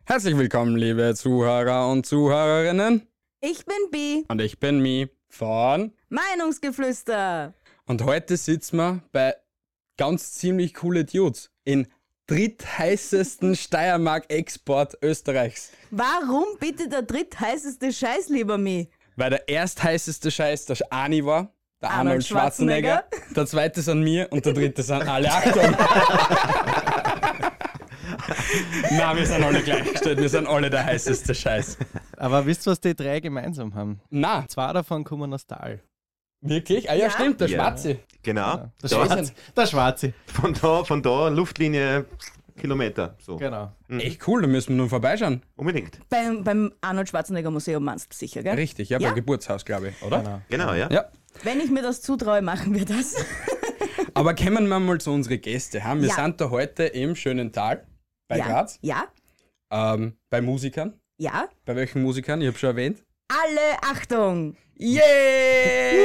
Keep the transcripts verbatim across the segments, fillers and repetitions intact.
Herzlich willkommen, liebe Zuhörer und Zuhörerinnen. Ich bin B. Und ich bin Mi von Meinungsgeflüster. Und heute sitzen wir bei ganz ziemlich coole Dudes in drittheißesten Steiermark-Export Österreichs. Warum bitte der drittheißeste Scheiß, lieber Mi? Weil der erstheißeste Scheiß der Ani war, der Arnold, Arnold Schwarzenegger. Schwarzenegger. Der zweite sind mir und der dritte sind alle. Achtung! Nein, wir sind alle gleichgestellt, wir sind alle der heißeste Scheiß. Aber wisst ihr, was die drei gemeinsam haben? Na, Zwei davon kommen aus Tal. wirklich? Ah ja, Ja? stimmt, der Ja. Schwarze. Genau. Der, Da Schwarze. der Schwarze. Von da, von da Luftlinie Kilometer. So. Genau. Echt cool, da müssen wir nur vorbeischauen. Unbedingt. Beim, beim Arnold Schwarzenegger Museum meinst du sicher, gell? Richtig, ja, Ja? beim Geburtshaus, glaube ich, oder? genau. Genau, ja. Ja. Wenn ich mir das zutraue, machen wir das. Aber kommen wir mal zu unseren Gästen. Ha? Wir Ja. sind da heute im schönen Tal bei ja. Graz, Ja, ähm, bei Musikern. ja. Bei welchen Musikern? Ich habe schon erwähnt. Alle Achtung! Yay!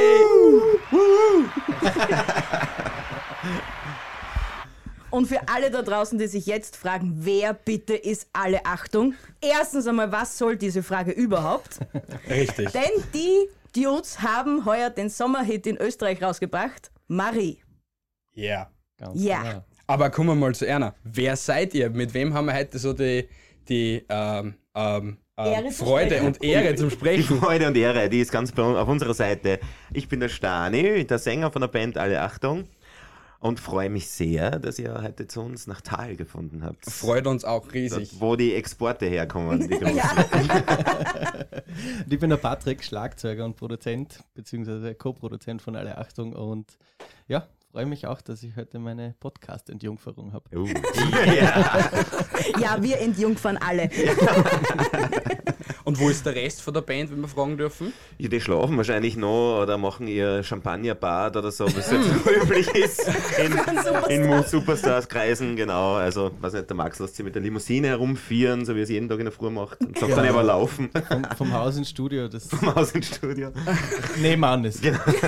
Und für alle da draußen, die sich jetzt fragen, wer bitte ist alle Achtung? Erstens einmal, was soll diese Frage überhaupt? Richtig. Denn die Dudes haben heuer den Sommerhit in Österreich rausgebracht. Marie. Ja. Ganz Ja. genau. Aber kommen wir mal zu einer. Wer seid ihr? Mit wem haben wir heute so die, die ähm, ähm, Ehre ähm, zu Freude sprechen. und Ehre zum Die Sprechen? Freude und Ehre, die ist ganz bei uns- auf unserer Seite. Ich bin der Stani, der Sänger von der Band Alle Achtung. Und freue mich sehr, dass ihr heute zu uns nach Tal gefunden habt. Freut uns auch riesig. Dort, wo die Exporte herkommen. Die großen. Und ich bin der Patrick, Schlagzeuger und Produzent, beziehungsweise Co-Produzent von Alle Achtung. Und ja, freue mich auch, dass ich heute meine Podcast-Entjungferung habe. Uh. ja. Ja, wir entjungfern alle. Und wo ist der Rest von der Band, wenn wir fragen dürfen? Ja, die schlafen wahrscheinlich noch oder machen ihr Champagnerbad oder so, wie es jetzt üblich ist in, in Mu- Superstars-Kreisen, genau. Also, weiß nicht, der Max lässt sich mit der Limousine herumführen, so wie er es jeden Tag in der Früh macht. Und sagt dann aber laufen Vom, vom Haus ins Studio, das vom Haus ins Studio. nebenan ist.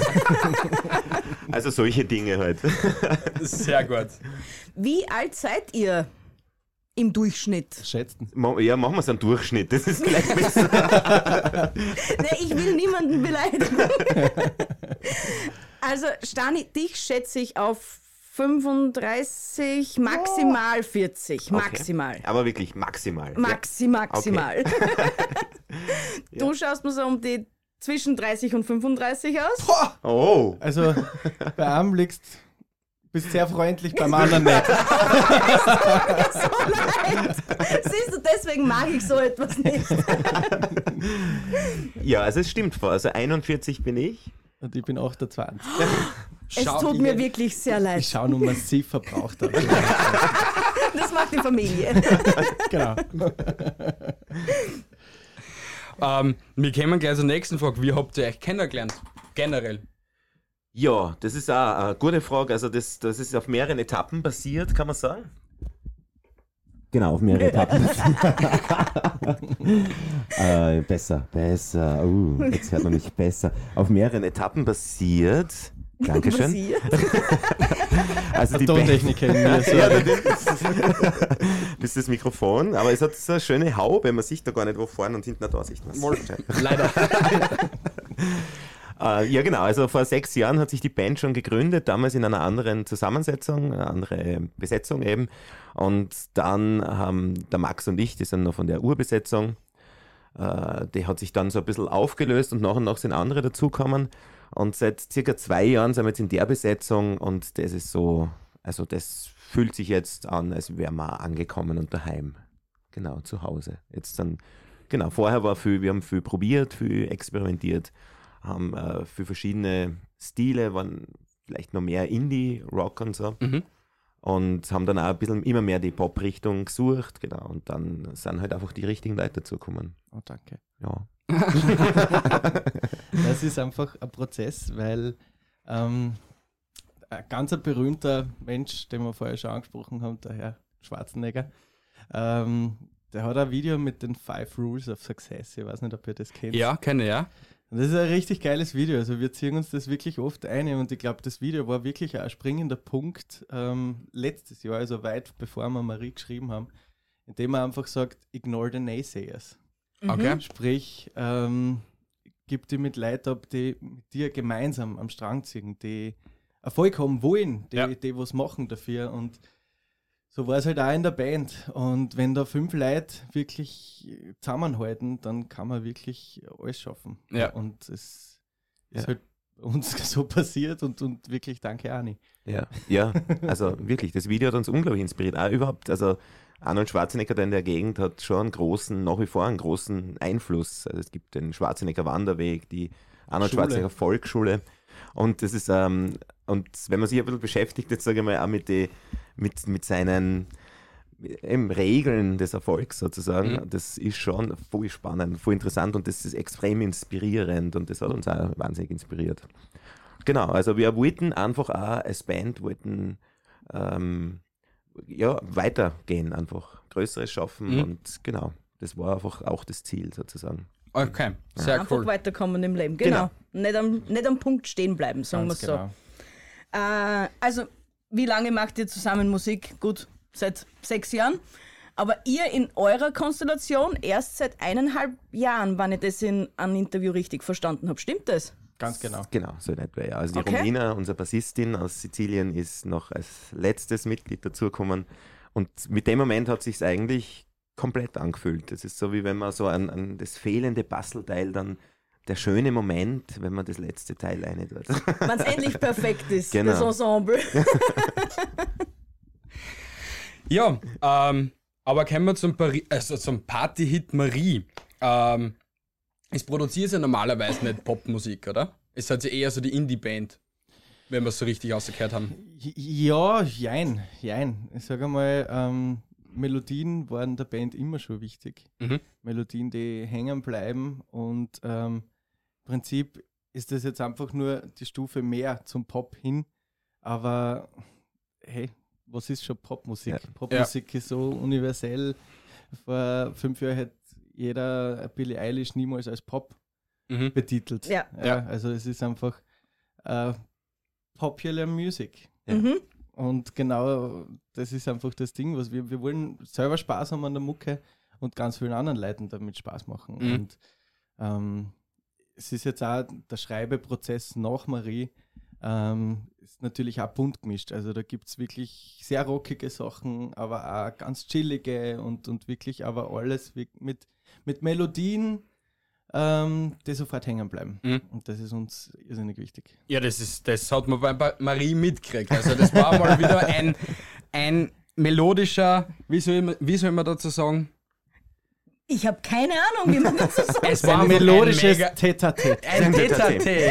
Also solche Dinge halt. Sehr gut. Wie alt seid ihr im Durchschnitt? Schätzen. Ma- Ja, machen wir so einen Durchschnitt, das ist gleich besser. Ne, ich will niemanden beleidigen. Also, Stani, dich schätze ich auf fünfunddreißig, maximal vierzig. Maximal. Okay. Aber wirklich maximal. Maxi, maximal. Du schaust mir so um die zwischen dreißig und fünfunddreißig aus. Ja. Oh, Also bei einem liegst bist sehr freundlich, beim anderen nicht. So leid. Siehst du, deswegen mag ich so etwas nicht. ja, also es stimmt vor. Also einundvierzig bin ich. Und ich bin achtundzwanzig. Es Schau, tut ich- mir wirklich sehr Ich leid. schaue nur massiv verbraucht aus. Das macht die Familie. Genau. Ähm, wir kommen gleich zur nächsten Frage. Wie habt ihr euch kennengelernt? Generell. Ja, das ist auch eine gute Frage. Also das, das ist auf mehreren Etappen basiert, kann man sagen. Genau, auf mehrere Etappen. äh, besser, besser. Uh, jetzt hört man mich besser. Auf mehreren Etappen basiert. Dankeschön. Passiert. Also die Tontechniker in mir. So. Ja, das ist, das ist das Mikrofon, aber es hat so eine schöne Haube, man sieht da gar nicht, wo vorne und hinten da sieht man es. Leider. Äh, ja, genau. Also vor sechs Jahren hat sich die Band schon gegründet, damals in einer anderen Zusammensetzung, eine andere Besetzung eben. Und dann haben der Max und ich, die sind noch von der Urbesetzung, äh, die hat sich dann so ein bisschen aufgelöst und nach und nach sind andere dazugekommen. Und seit circa zwei Jahren sind wir jetzt in der Besetzung und das ist so, also das fühlt sich jetzt an, als wären wir angekommen und daheim. Genau, zu Hause. Jetzt dann, genau, vorher war viel, wir haben viel probiert, viel experimentiert, haben äh, für verschiedene Stile, waren vielleicht noch mehr Indie-Rock und so. Mhm. Und haben dann auch ein bisschen immer mehr die Pop-Richtung gesucht, genau. Und dann sind halt einfach die richtigen Leute dazugekommen. Oh, danke. Ja. Das ist einfach ein Prozess, weil ähm, ein ganz ein berühmter Mensch, den wir vorher schon angesprochen haben, der Herr Schwarzenegger, ähm, der hat ein Video mit den Five Rules of Success. Ich weiß nicht, ob ihr das kennt. Ja, kenne ja. Und das ist ein richtig geiles Video. Also wir ziehen uns das wirklich oft ein und ich glaube, das Video war wirklich ein springender Punkt ähm, letztes Jahr, also weit bevor wir Marie geschrieben haben, indem er einfach sagt, ignore the naysayers. Okay. Sprich, ähm, gib dir mit Leuten ab, die mit dir gemeinsam am Strang ziehen, die Erfolg haben wollen, die, Ja. die was machen dafür. Und so war es halt auch in der Band. Und wenn da fünf Leute wirklich zusammenhalten, dann kann man wirklich alles schaffen. Ja. Und es Ja. ist halt uns so passiert und, und wirklich danke Ani. Ja, ja, also wirklich, das Video hat uns unglaublich inspiriert. Auch überhaupt, also Arnold Schwarzenegger da in der Gegend hat schon einen großen, nach wie vor einen großen Einfluss. Also es gibt den Schwarzenegger Wanderweg, die Arnold Schule. Schwarzenegger Volksschule. Und das ist, ähm, und wenn man sich ein bisschen beschäftigt, jetzt sage ich mal, auch mit, die, mit, mit seinen eben Regeln des Erfolgs sozusagen, Mhm. das ist schon voll spannend, voll interessant und das ist extrem inspirierend und das hat uns auch wahnsinnig inspiriert. Genau, also wir wollten einfach auch als Band wollten ähm, ja, weitergehen, einfach Größeres schaffen Mhm. und genau, das war einfach auch das Ziel sozusagen. Okay, sehr Einfach cool. weiterkommen im Leben, genau. Nicht, am, nicht am Punkt stehen bleiben, sagen wir es Ganz genau. so. Äh, also, wie lange macht ihr zusammen Musik? Gut, seit sechs Jahren. Aber ihr in eurer Konstellation erst seit eineinhalb Jahren, wenn ich das in einem Interview richtig verstanden habe. Stimmt das? Ganz genau. Genau, so in etwa, ja. Also die Okay. Romina, unsere Bassistin aus Sizilien, ist noch als letztes Mitglied dazugekommen und mit dem Moment hat sich eigentlich komplett angefühlt. Das ist so, wie wenn man so an, an das fehlende Bastelteil dann, der schöne Moment, wenn man das letzte Teil rein tut. Wenn es endlich perfekt ist, Genau. das Ensemble. Ja, ähm, aber kommen wir zum, Pari also zum Party-Hit Marie. Ähm, es produziert ja normalerweise nicht Popmusik, oder? Es hat ja eher so die Indie-Band, wenn wir es so richtig ausgehört haben. Ja, jein, jein. Ich sage mal, ähm, Melodien waren der Band immer schon wichtig. Mhm. Melodien, die hängen bleiben und ähm, im Prinzip ist das jetzt einfach nur die Stufe mehr zum Pop hin, aber hey, was ist schon Popmusik? Ja. Popmusik ist so universell. Vor fünf Jahren hätte jeder Billie Eilish niemals als Pop Mhm. betitelt. Ja. Ja. Also es ist einfach äh, Popular Music. Ja. Mhm. Und genau das ist einfach das Ding, was wir, wir wollen selber Spaß haben an der Mucke und ganz vielen anderen Leuten damit Spaß machen. Mhm. Und ähm, es ist jetzt auch der Schreibeprozess nach Marie, ähm, ist natürlich auch bunt gemischt. Also da gibt es wirklich sehr rockige Sachen, aber auch ganz chillige und, und wirklich aber alles wi- mit, mit Melodien, ähm, die sofort hängen bleiben. Mhm. Und das ist uns irrsinnig wichtig. Ja, das, ist, das hat man bei bei Marie mitgekriegt. Also das war mal wieder ein, ein melodischer, wie soll, man, wie soll man dazu sagen? Ich habe keine Ahnung, wie man das so sagt. Es war Ein einfach melodisches ein mega, Tete-a-Tete. ein Tete-a-Tete,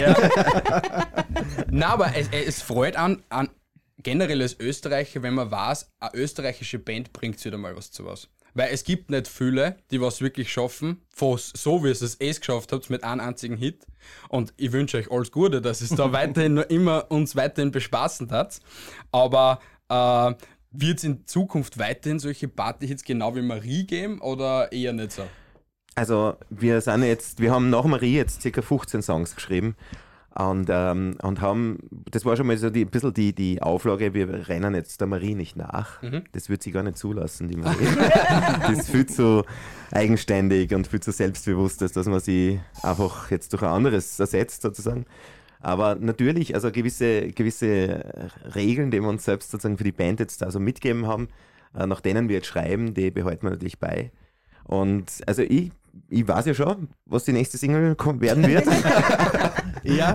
ja. Nein, aber es, es freut an, an generell als Österreicher, wenn man weiß, eine österreichische Band bringt wieder mal was zu was. Weil es gibt nicht viele, die was wirklich schaffen, fast so wie es es eh geschafft habt, mit einem einzigen Hit. Und ich wünsche euch alles Gute, dass es da weiterhin noch immer uns weiterhin bespaßen hat. Aber äh, wird es in Zukunft weiterhin solche Party-Hits genau wie Marie geben oder eher nicht so? Also wir sind jetzt, wir haben nach Marie jetzt ca. fünfzehn Songs geschrieben und, ähm, und haben, das war schon mal so die, ein bisschen die, die Auflage, wir rennen jetzt der Marie nicht nach. Mhm. Das wird sie gar nicht zulassen, die Marie. Die ist viel zu eigenständig und viel zu selbstbewusst, als dass man sie einfach jetzt durch ein anderes ersetzt sozusagen. Aber natürlich, also gewisse, gewisse Regeln, die wir uns selbst sozusagen für die Band jetzt also mitgeben haben, äh, nach denen wir jetzt schreiben, die behalten wir natürlich bei. Und also ich, ich weiß ja schon, was die nächste Single kom- werden wird. Ja,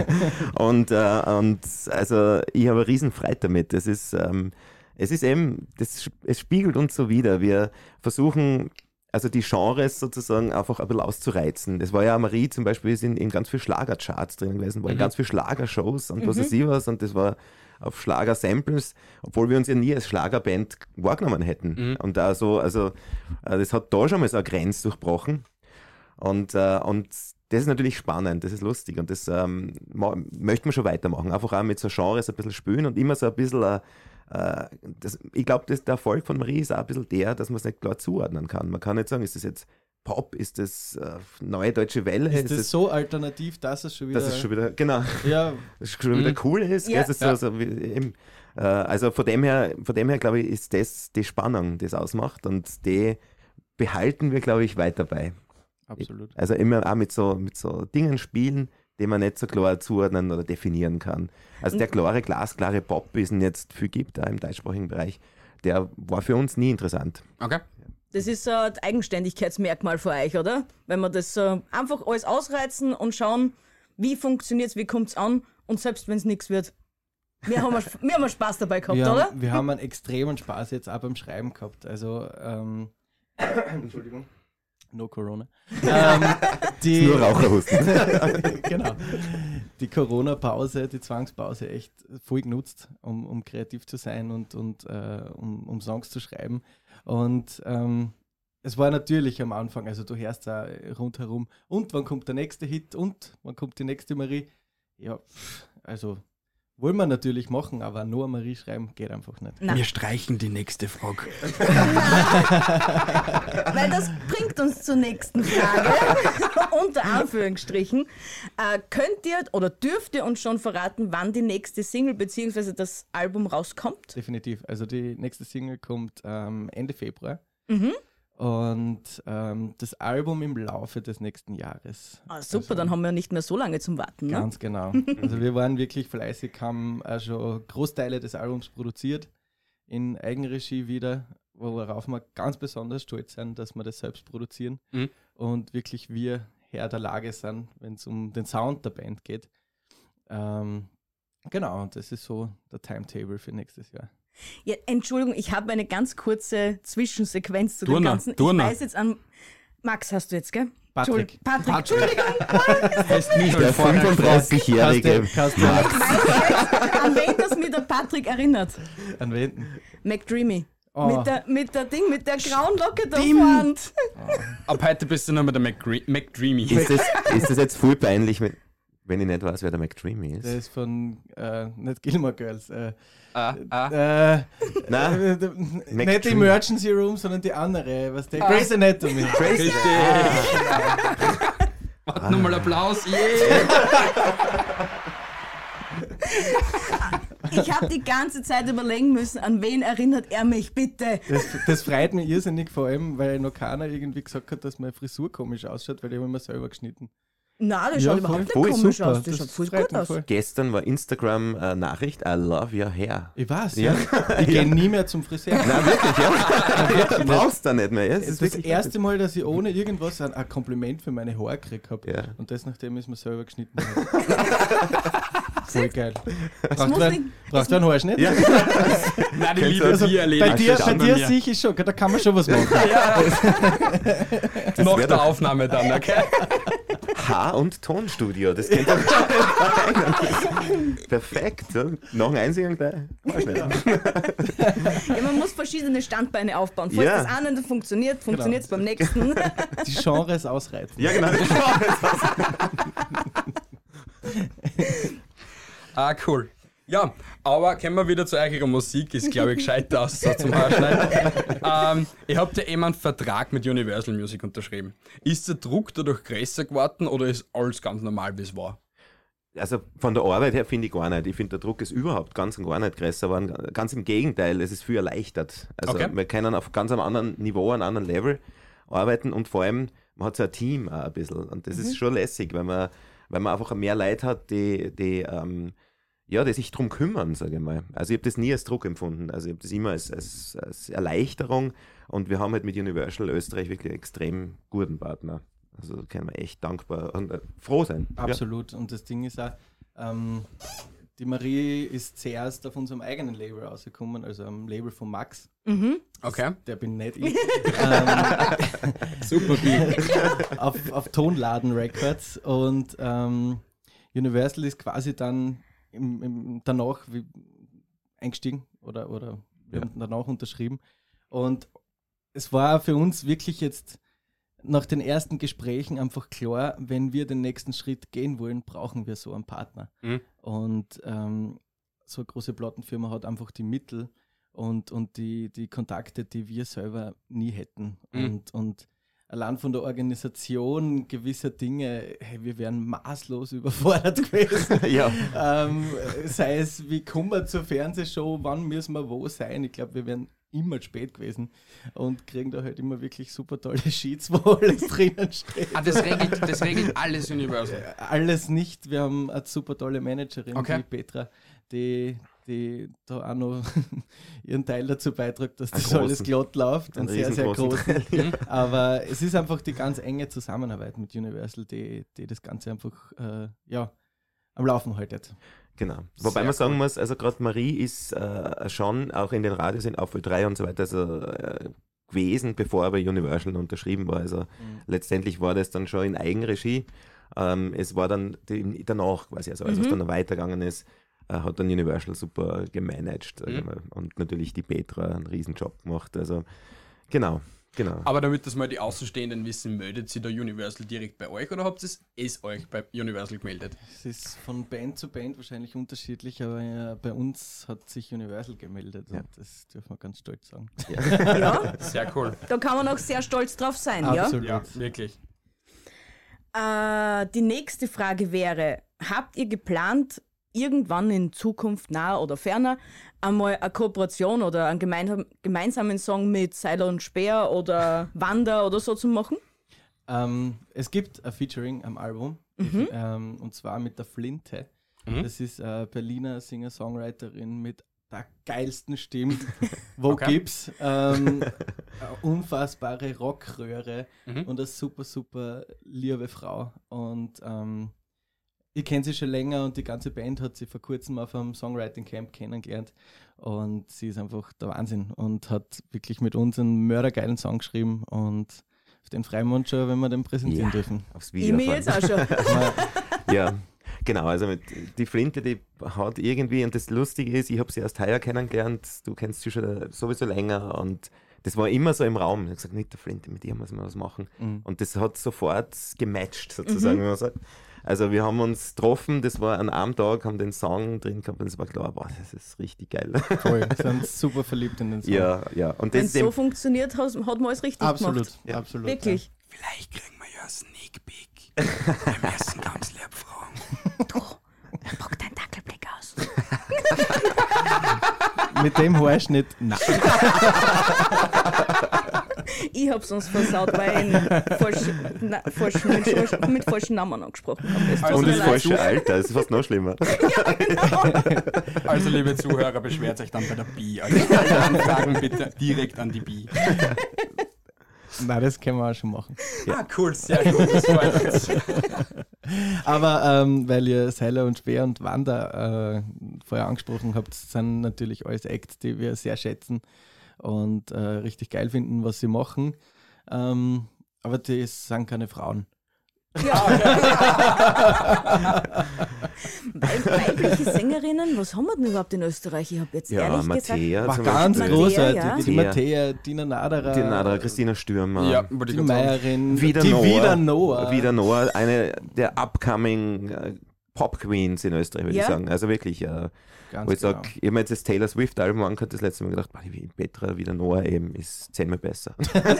und, äh, und also ich habe eine riesen Freude damit. Das ist, ähm, es ist eben, das, es spiegelt uns so wider. Wir versuchen, also die Genres sozusagen einfach ein bisschen auszureizen. Das war ja Marie zum Beispiel, ist in, in ganz viel Schlagercharts drin gewesen, war in Mhm. ganz viel Schlagershows und was weiß ich was und das war auf Schlager-Samples, obwohl wir uns ja nie als Schlagerband wahrgenommen hätten. Mhm. Und da so, also äh, das hat da schon mal so eine Grenze durchbrochen. Und, äh, und das ist natürlich spannend, das ist lustig und das ähm, ma- möchte man schon weitermachen. Einfach auch mit so Genres ein bisschen spielen und immer so ein bisschen, äh, äh, das, ich glaube, der Erfolg von Marie ist auch ein bisschen der, dass man es nicht klar zuordnen kann. Man kann nicht sagen, ist das jetzt Pop? Ist das äh, neue deutsche Welle? Ist das so alternativ, dass es schon wieder... dass es schon wieder, genau, ja, dass es schon wieder cool ist? Ja. gell? Es ist so, so wie, eben, äh, also von dem her, von dem her glaube ich, ist das die Spannung, die es ausmacht und die behalten wir, glaube ich, weiter bei. absolut. Also immer auch mit so, mit so Dingen spielen, die man nicht so klar zuordnen oder definieren kann. Also der klare, glasklare Pop, wie es ihn jetzt viel gibt, auch im deutschsprachigen Bereich, der war für uns nie interessant. Okay. Das ist so ein Eigenständigkeitsmerkmal für euch, oder? Wenn wir das so einfach alles ausreizen und schauen, wie funktioniert es, wie kommt es an und selbst wenn es nichts wird. Wir haben, wir haben Spaß dabei gehabt, wir, oder? haben, wir haben einen extremen Spaß jetzt auch beim Schreiben gehabt. Also, ähm, Entschuldigung, no Corona. ähm, die, Nur Raucherhusten. genau. Die Corona-Pause, die Zwangspause echt voll genutzt, um, um kreativ zu sein und, und äh, um, um Songs zu schreiben. Und ähm, es war natürlich am Anfang, also du hörst da rundherum, und wann kommt der nächste Hit und wann kommt die nächste Marie? Ja, also wollen wir natürlich machen, aber nur eine Marie schreiben geht einfach nicht. Nein. Wir streichen die nächste Frage. Weil das bringt uns zur nächsten Frage, unter Anführungsstrichen. Äh, könnt ihr oder dürft ihr uns schon verraten, wann die nächste Single bzw. das Album rauskommt? Definitiv. Also die nächste Single kommt ähm, Ende Februar. Mhm. Und ähm, das Album im Laufe des nächsten Jahres. Ah, super, Also, dann haben wir nicht mehr so lange zum Warten. Ne? Ganz genau. Also wir waren wirklich fleißig, haben auch schon Großteile des Albums produziert, in Eigenregie wieder, worauf wir ganz besonders stolz sind, dass wir das selbst produzieren Mhm. und wirklich wir Herr der Lage sind, wenn es um den Sound der Band geht. Ähm, genau, und das ist so der Timetable für nächstes Jahr. Ja, Entschuldigung, ich habe eine ganz kurze Zwischensequenz zu dem Turner, Ganzen. Turner. Ich weiß jetzt an... Max hast du jetzt, gell? Patrick. Entschuld- Patrick, Entschuldigung. Heißt nicht Der fünfunddreißigjährige Kannst du- Max. Ich weiß jetzt, an wen das mir der Patrick erinnert. An wen? McDreamy. Oh. Mit, der, mit der Ding, mit der grauen Locke da Stimmt. vorne. Ab heute bist du noch mit der McDre- McDreamy. Ist das, ist das jetzt voll peinlich, wenn wenn ich nicht weiß, wer der McDreamy Der ist? ist von, äh, nicht Gilmore Girls, äh, Ah, ah. äh, Nein, äh, d- nicht die McDreamy. Emergency Room, sondern die andere, was der Grey's Anatomy. Richtig. Warte nochmal Applaus. Yeah. Ich habe die ganze Zeit überlegen müssen, an wen erinnert er mich bitte. Das, das freut mich irrsinnig, vor allem, weil noch keiner irgendwie gesagt hat, dass meine Frisur komisch ausschaut, weil ich habe mir selber geschnitten. Nein, das Ja, schaut voll. überhaupt Voll nicht komisch super. aus. Das, Das schaut voll freut gut mich aus. voll. Gestern war Instagram-Nachricht, I love your hair. Ich weiß, Ja. ja. Ich gehe nie mehr zum Friseur. Nein, wirklich, ja. Du brauchst da nicht mehr. Ja? Das ist das erste Mal, dass ich ohne irgendwas ein, ein Kompliment für meine Haare gekriegt habe. Ja. Und das, nachdem ich es mir selber geschnitten habe. Voll geil. Brauchst muss du nicht- einen, brauchst du einen Haarschnitt? Ja. Nein, die Liebe Also, die Bei erledigt. dir, steht bei an dir mir. sehe ich schon, da kann man schon was machen. Nach wär der doch- Aufnahme dann, okay? Haar- und Tonstudio, das kennt doch perfekt. So. Noch ein Einzigen gleich. Haarschnitt. Ja, man muss verschiedene Standbeine aufbauen. Falls Ja. das eine nicht funktioniert, funktioniert es beim nächsten. Die Genres ausreizen. Ja, genau. Ah, cool. Ja, aber kommen wir wieder zu eurer Musik, ist glaube ich gescheiter aus so zum Haarschneiden. ähm, ihr habt ja eben einen Vertrag mit Universal Music unterschrieben. Ist der Druck dadurch größer geworden oder ist alles ganz normal, wie es war? Also von der Arbeit her finde ich gar nicht. Ich finde, der Druck ist überhaupt ganz und gar nicht größer geworden. Ganz im Gegenteil, es ist viel erleichtert. Also Okay. wir können auf ganz einem anderen Niveau, einem anderen Level arbeiten und vor allem, man hat so ein Team auch ein bisschen. Und das ist schon lässig, weil man, weil man einfach mehr Leute hat, die, die, ähm, ja, die sich drum kümmern, sage ich mal. Also ich habe das nie als Druck empfunden. Also ich habe das immer als, als, als Erleichterung und wir haben halt mit Universal Österreich wirklich einen extrem guten Partner. Also da können wir echt dankbar und äh, froh sein. Absolut. Und das Ding ist auch, ähm, die Marie ist zuerst auf unserem eigenen Label rausgekommen, also am Label von Max. Mhm. Okay. Der bin nicht ich. ähm, Super Beat. auf, auf Tonladen Records. Und ähm, Universal ist quasi dann im, im, danach wie, eingestiegen oder, oder wir Ja. haben danach unterschrieben. Und es war für uns wirklich jetzt nach den ersten Gesprächen einfach klar, wenn wir den nächsten Schritt gehen wollen, brauchen wir so einen Partner. Mhm. Und ähm, so eine große Plattenfirma hat einfach die Mittel und, und die, die Kontakte, die wir selber nie hätten. Mhm. Und, und allein von der Organisation gewisser Dinge, hey, wir wären maßlos überfordert gewesen. Ja. ähm, sei es, wie kommen wir zur Fernsehshow, wann müssen wir wo sein? Ich glaube, wir wären immer spät gewesen und kriegen da halt immer wirklich super tolle Sheets, wo alles drinnen steht. Ah, das regelt, das regelt alles Universal. Alles nicht. Wir haben eine super tolle Managerin, Okay. die Petra, die, die da auch noch ihren Teil dazu beiträgt, dass Einen das alles großen. glatt läuft und Einen sehr, sehr riesengroßen groß. Mhm. Aber es ist einfach die ganz enge Zusammenarbeit mit Universal, die, die das Ganze einfach äh, ja, am Laufen haltet. Genau. Wobei Sehr man sagen cool. muss, also gerade Marie ist äh, schon auch in den Radios in auf Ö drei und so weiter also, äh, gewesen, bevor er bei Universal unterschrieben war. Also letztendlich war das dann schon in Eigenregie. Ähm, es war dann die, danach quasi, also als es dann noch weitergegangen ist, äh, hat dann Universal super gemanagt. sag ich Mhm. mal. Und natürlich die Petra einen Riesenjob gemacht. Also genau, genau. Aber damit das mal die Außenstehenden wissen, meldet sie da Universal direkt bei euch oder habt ihr es euch bei Universal gemeldet? Es ist von Band zu Band wahrscheinlich unterschiedlich, aber ja, bei uns hat sich Universal gemeldet Ja. und das dürfen wir ganz stolz sagen. Ja, Sehr cool. da kann man auch sehr stolz drauf sein, ja? Absolut. Ja, wirklich. Äh, die nächste Frage wäre, habt ihr geplant, irgendwann in Zukunft, nahe oder ferner, einmal eine Kooperation oder einen gemein gemeinsamen Song mit Seiler und Speer oder Wanda oder so zu machen? Ähm, es gibt ein Featuring am Album, Mhm. ähm, und zwar mit der Flinte. Mhm. Das ist eine Berliner Singer-Songwriterin mit der geilsten Stimme, wo Okay. gibt's. Ähm, eine unfassbare Rockröhre Mhm. und eine super, super liebe Frau. Und ähm, ich kenne sie schon länger und die ganze Band hat sie vor kurzem auf einem Songwriting-Camp kennengelernt. Und sie ist einfach der Wahnsinn und hat wirklich mit uns einen mördergeilen Song geschrieben und auf den freuen wir uns schon, wenn wir den präsentieren Ja. dürfen. Aufs Ich Video. mir fahren. jetzt auch schon. Ja, genau. Also mit, die Flinte, die hat irgendwie, und das Lustige ist, ich habe sie erst heuer kennengelernt, du kennst sie schon sowieso länger und das war immer so im Raum. Ich habe gesagt, mit der Flinte, mit ihr muss man was machen. Mhm. Und das hat sofort gematcht, sozusagen, wie man sagt. Also wir haben uns getroffen, das war an einem Tag, haben den Song drin gehabt und es war klar, boah, das ist richtig geil. Voll, sind super verliebt in den Song. Ja, ja. Und Wenn das es ist so eben, funktioniert, hat hat man alles richtig Absolut, gemacht. Ja. absolut. Wirklich. Vielleicht kriegen wir ja einen Sneak Peek beim ersten ganz lieb fragen. Du, pack deinen Dackelblick aus. Ja. Mit dem Haarschnitt, nein. Ich hab's uns versaut, weil ich ihn falsch, na, falsch, mit, falsch, mit falschen Namen angesprochen habe. Es tut Also und mir das leid. falsche Alter, das ist fast noch schlimmer. Also, liebe Zuhörer, beschwert euch dann bei der Bi. Also, alle Anfragen bitte direkt an die Bi. Nein, das können wir auch schon machen. Ah, cool, sehr gut. Das freut uns. Aber ähm, weil ihr Seiler und Speer und Wanda äh, vorher angesprochen habt, sind natürlich alles Acts, die wir sehr schätzen und äh, richtig geil finden, was sie machen. Ähm, aber die sind keine Frauen. Weib- Weibliche Sängerinnen, was haben wir denn überhaupt in Österreich? Ich habe jetzt Ja, ehrlich Mattea War zum ganz Beispiel. Mattea, großartig. ja. Die Mattea, Dina Naderer, Die Nadra, Christina Stürmer. Ja, wollte die ich gerade sagen. Meierin, Wieder die Noah. Wieder Noah. Wieder Noah, eine der upcoming äh, Pop-Queens in Österreich, würde Ja. ich sagen. Also wirklich, äh, Ganz wo ich genau. sage, ich habe mir jetzt das Taylor Swift-Album angehört, das letzte Mal gedacht, boah, die Petra, Wieder Noah eben, ist zehnmal besser.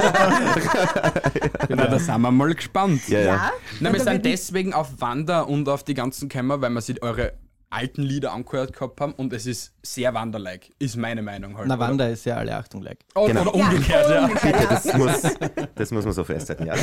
Na, da sind wir mal gespannt. ja, ja. Ja, Nein, wir da sind wird- deswegen auf Wanda und auf die ganzen Kämmer, weil wir sich eure alten Lieder angehört gehabt haben und es ist sehr Wanda-like, ist meine Meinung halt. Na, oder? Wanda ist ja alle Achtung like. Oder, Genau. oder umgekehrt, ja. umgekehrt, ja. Das muss, das muss man so festhalten, ja.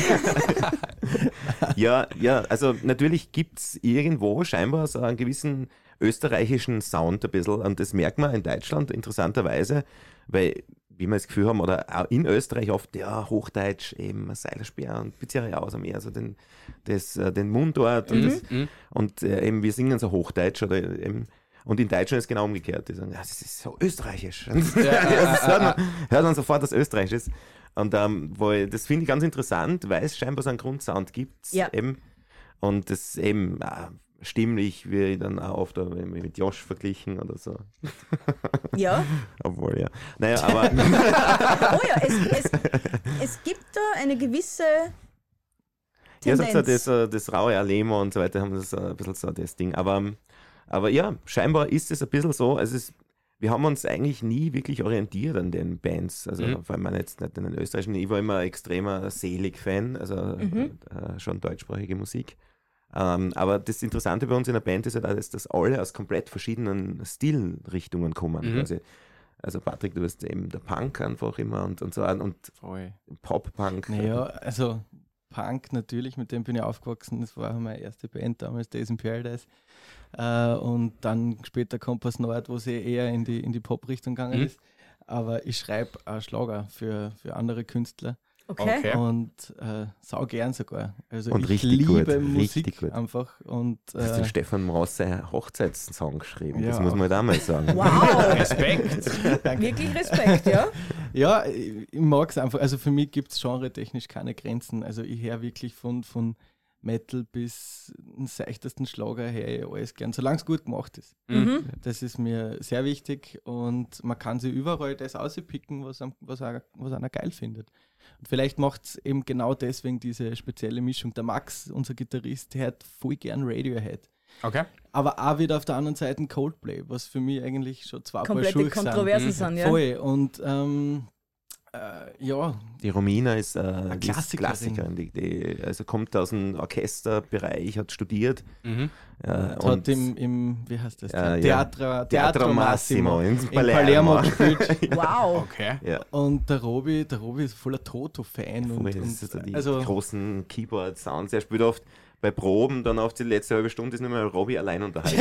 ja, ja, also natürlich gibt es irgendwo scheinbar so einen gewissen österreichischen Sound ein bisschen und das merkt man in Deutschland interessanterweise, weil, wie wir das Gefühl haben, oder auch in Österreich oft, ja, Hochdeutsch, eben Seilersperr und Pizzeria aus am Meer, also den, das, äh, den Mundort und, das, Mhm. und äh, eben wir singen so Hochdeutsch oder eben und in Deutschland ist es genau umgekehrt. Die sagen, ja, das ist so österreichisch. Ja, das hört, man, hört man sofort, dass es österreichisch ist. Und ähm, wo ich, das finde ich ganz interessant, weil es scheinbar so einen Grundsound gibt. Ja. Eben. Und das eben äh, stimmlich wird dann auch oft äh, mit Josh verglichen oder so. Ja. Obwohl, ja. Naja, aber Oh ja, es, es, es gibt da eine gewisse ja, Tendenz. so das, äh, das raue Alemo und so weiter haben das äh, ein bisschen so das Ding. Aber, ähm, aber ja, scheinbar ist es ein bisschen so, also es, wir haben uns eigentlich nie wirklich orientiert an den Bands. Also Mhm. vor allem jetzt nicht in den österreichischen. Ich war immer ein extremer Selig-Fan, also Mhm. äh, schon deutschsprachige Musik. Ähm, aber das Interessante bei uns in der Band ist ja, dass, dass alle aus komplett verschiedenen Stilrichtungen kommen. Mhm. Also, also Patrick, du bist eben der Punk einfach immer und, und so und Voll. Pop-Punk. Naja, also Punk natürlich, mit dem bin ich aufgewachsen. Das war meine erste Band damals, Days in Paradise. Äh, und dann später Kompass Nord, wo sie eher in die, in die Pop-Richtung gegangen Mhm. ist. Aber ich schreibe auch Schlager für, für andere Künstler Okay. Okay. und äh, sau gern sogar. Also Und ich richtig liebe gut, Musik richtig gut. einfach. Und Du hast den äh, Stefan Maus seinen Hochzeitssong geschrieben, das Ja. muss man halt auch mal sagen. Wow, Respekt. wirklich Respekt, ja? ja, ich, ich mag es einfach. Also für mich gibt es genretechnisch keine Grenzen. Also ich höre wirklich von, von Metal bis den seichtesten Schlager her alles gern, solange es gut gemacht ist. Mhm. Das ist mir sehr wichtig und man kann sich überall das auspicken, was, am- was, einer- was einer geil findet. Und vielleicht macht es eben genau deswegen diese spezielle Mischung. Der Max, unser Gitarrist, der hört voll gern Radiohead. Okay. Aber auch wieder auf der anderen Seite ein Coldplay, was für mich eigentlich schon zwei Paar Komplette Schuhe Kontroversen Mhm. sind, ja. Voll. Und ähm, äh, ja, Die Romina ist, äh, die ist Klassikerin. Klassikerin, die, die also kommt aus dem Orchesterbereich, hat studiert. Mhm. Äh, hat und im, im, wie heißt das? Äh, ja. Teatro, Teatro Massimo in in Palermo. Palermo gespielt. Wow. Okay. ja, Und der Robi, der Robi ist voller Toto-Fan. Und, voll, das und, ist so die also, großen Keyboard-Sounds. Er spielt oft bei Proben, dann auf die letzte halbe Stunde ist nur mehr Robbie allein unterhalten.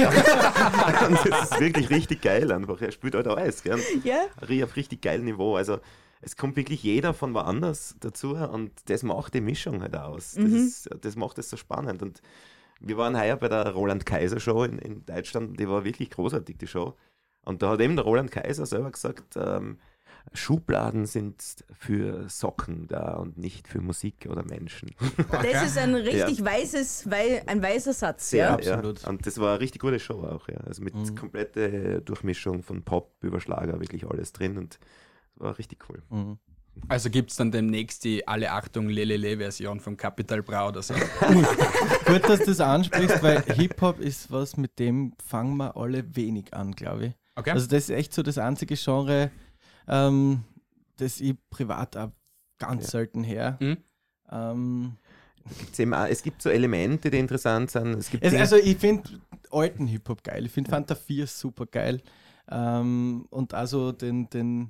Und das ist wirklich richtig geil einfach. Er spielt halt alles, gell? Ja? Auf richtig geilem Niveau. Also es kommt wirklich jeder von woanders dazu und das macht die Mischung halt aus. Das, Mhm. ist, das macht es so spannend. Und wir waren heuer bei der Roland Kaiser Show in, in Deutschland, die war wirklich großartig, die Show. Und da hat eben der Roland Kaiser selber gesagt, ähm, Schubladen sind für Socken da und nicht für Musik oder Menschen. Das ist ein richtig weißes, wei ein weißer Satz, Sehr, ja? Absolut. Ja. Und das war eine richtig gute Show auch, ja. Also mit Mhm. komplette Durchmischung von Pop über Schlager, wirklich alles drin und war richtig cool. mhm. Also gibt es dann demnächst die Alle Achtung Lelele-Version von Capital Bra oder so. Gut, dass du das ansprichst, weil Hip-Hop ist was, mit dem fangen wir alle wenig an, glaube ich. Okay. Also das ist echt so das einzige Genre, ähm, das ich privat auch ganz Ja. selten her. Mhm. Ähm, Gibt's eben auch, es gibt so Elemente, die interessant sind. Es gibt es, Dinge- also ich finde alten Hip-Hop geil. Ich finde Fanta vier super geil. Ähm, und also den, den,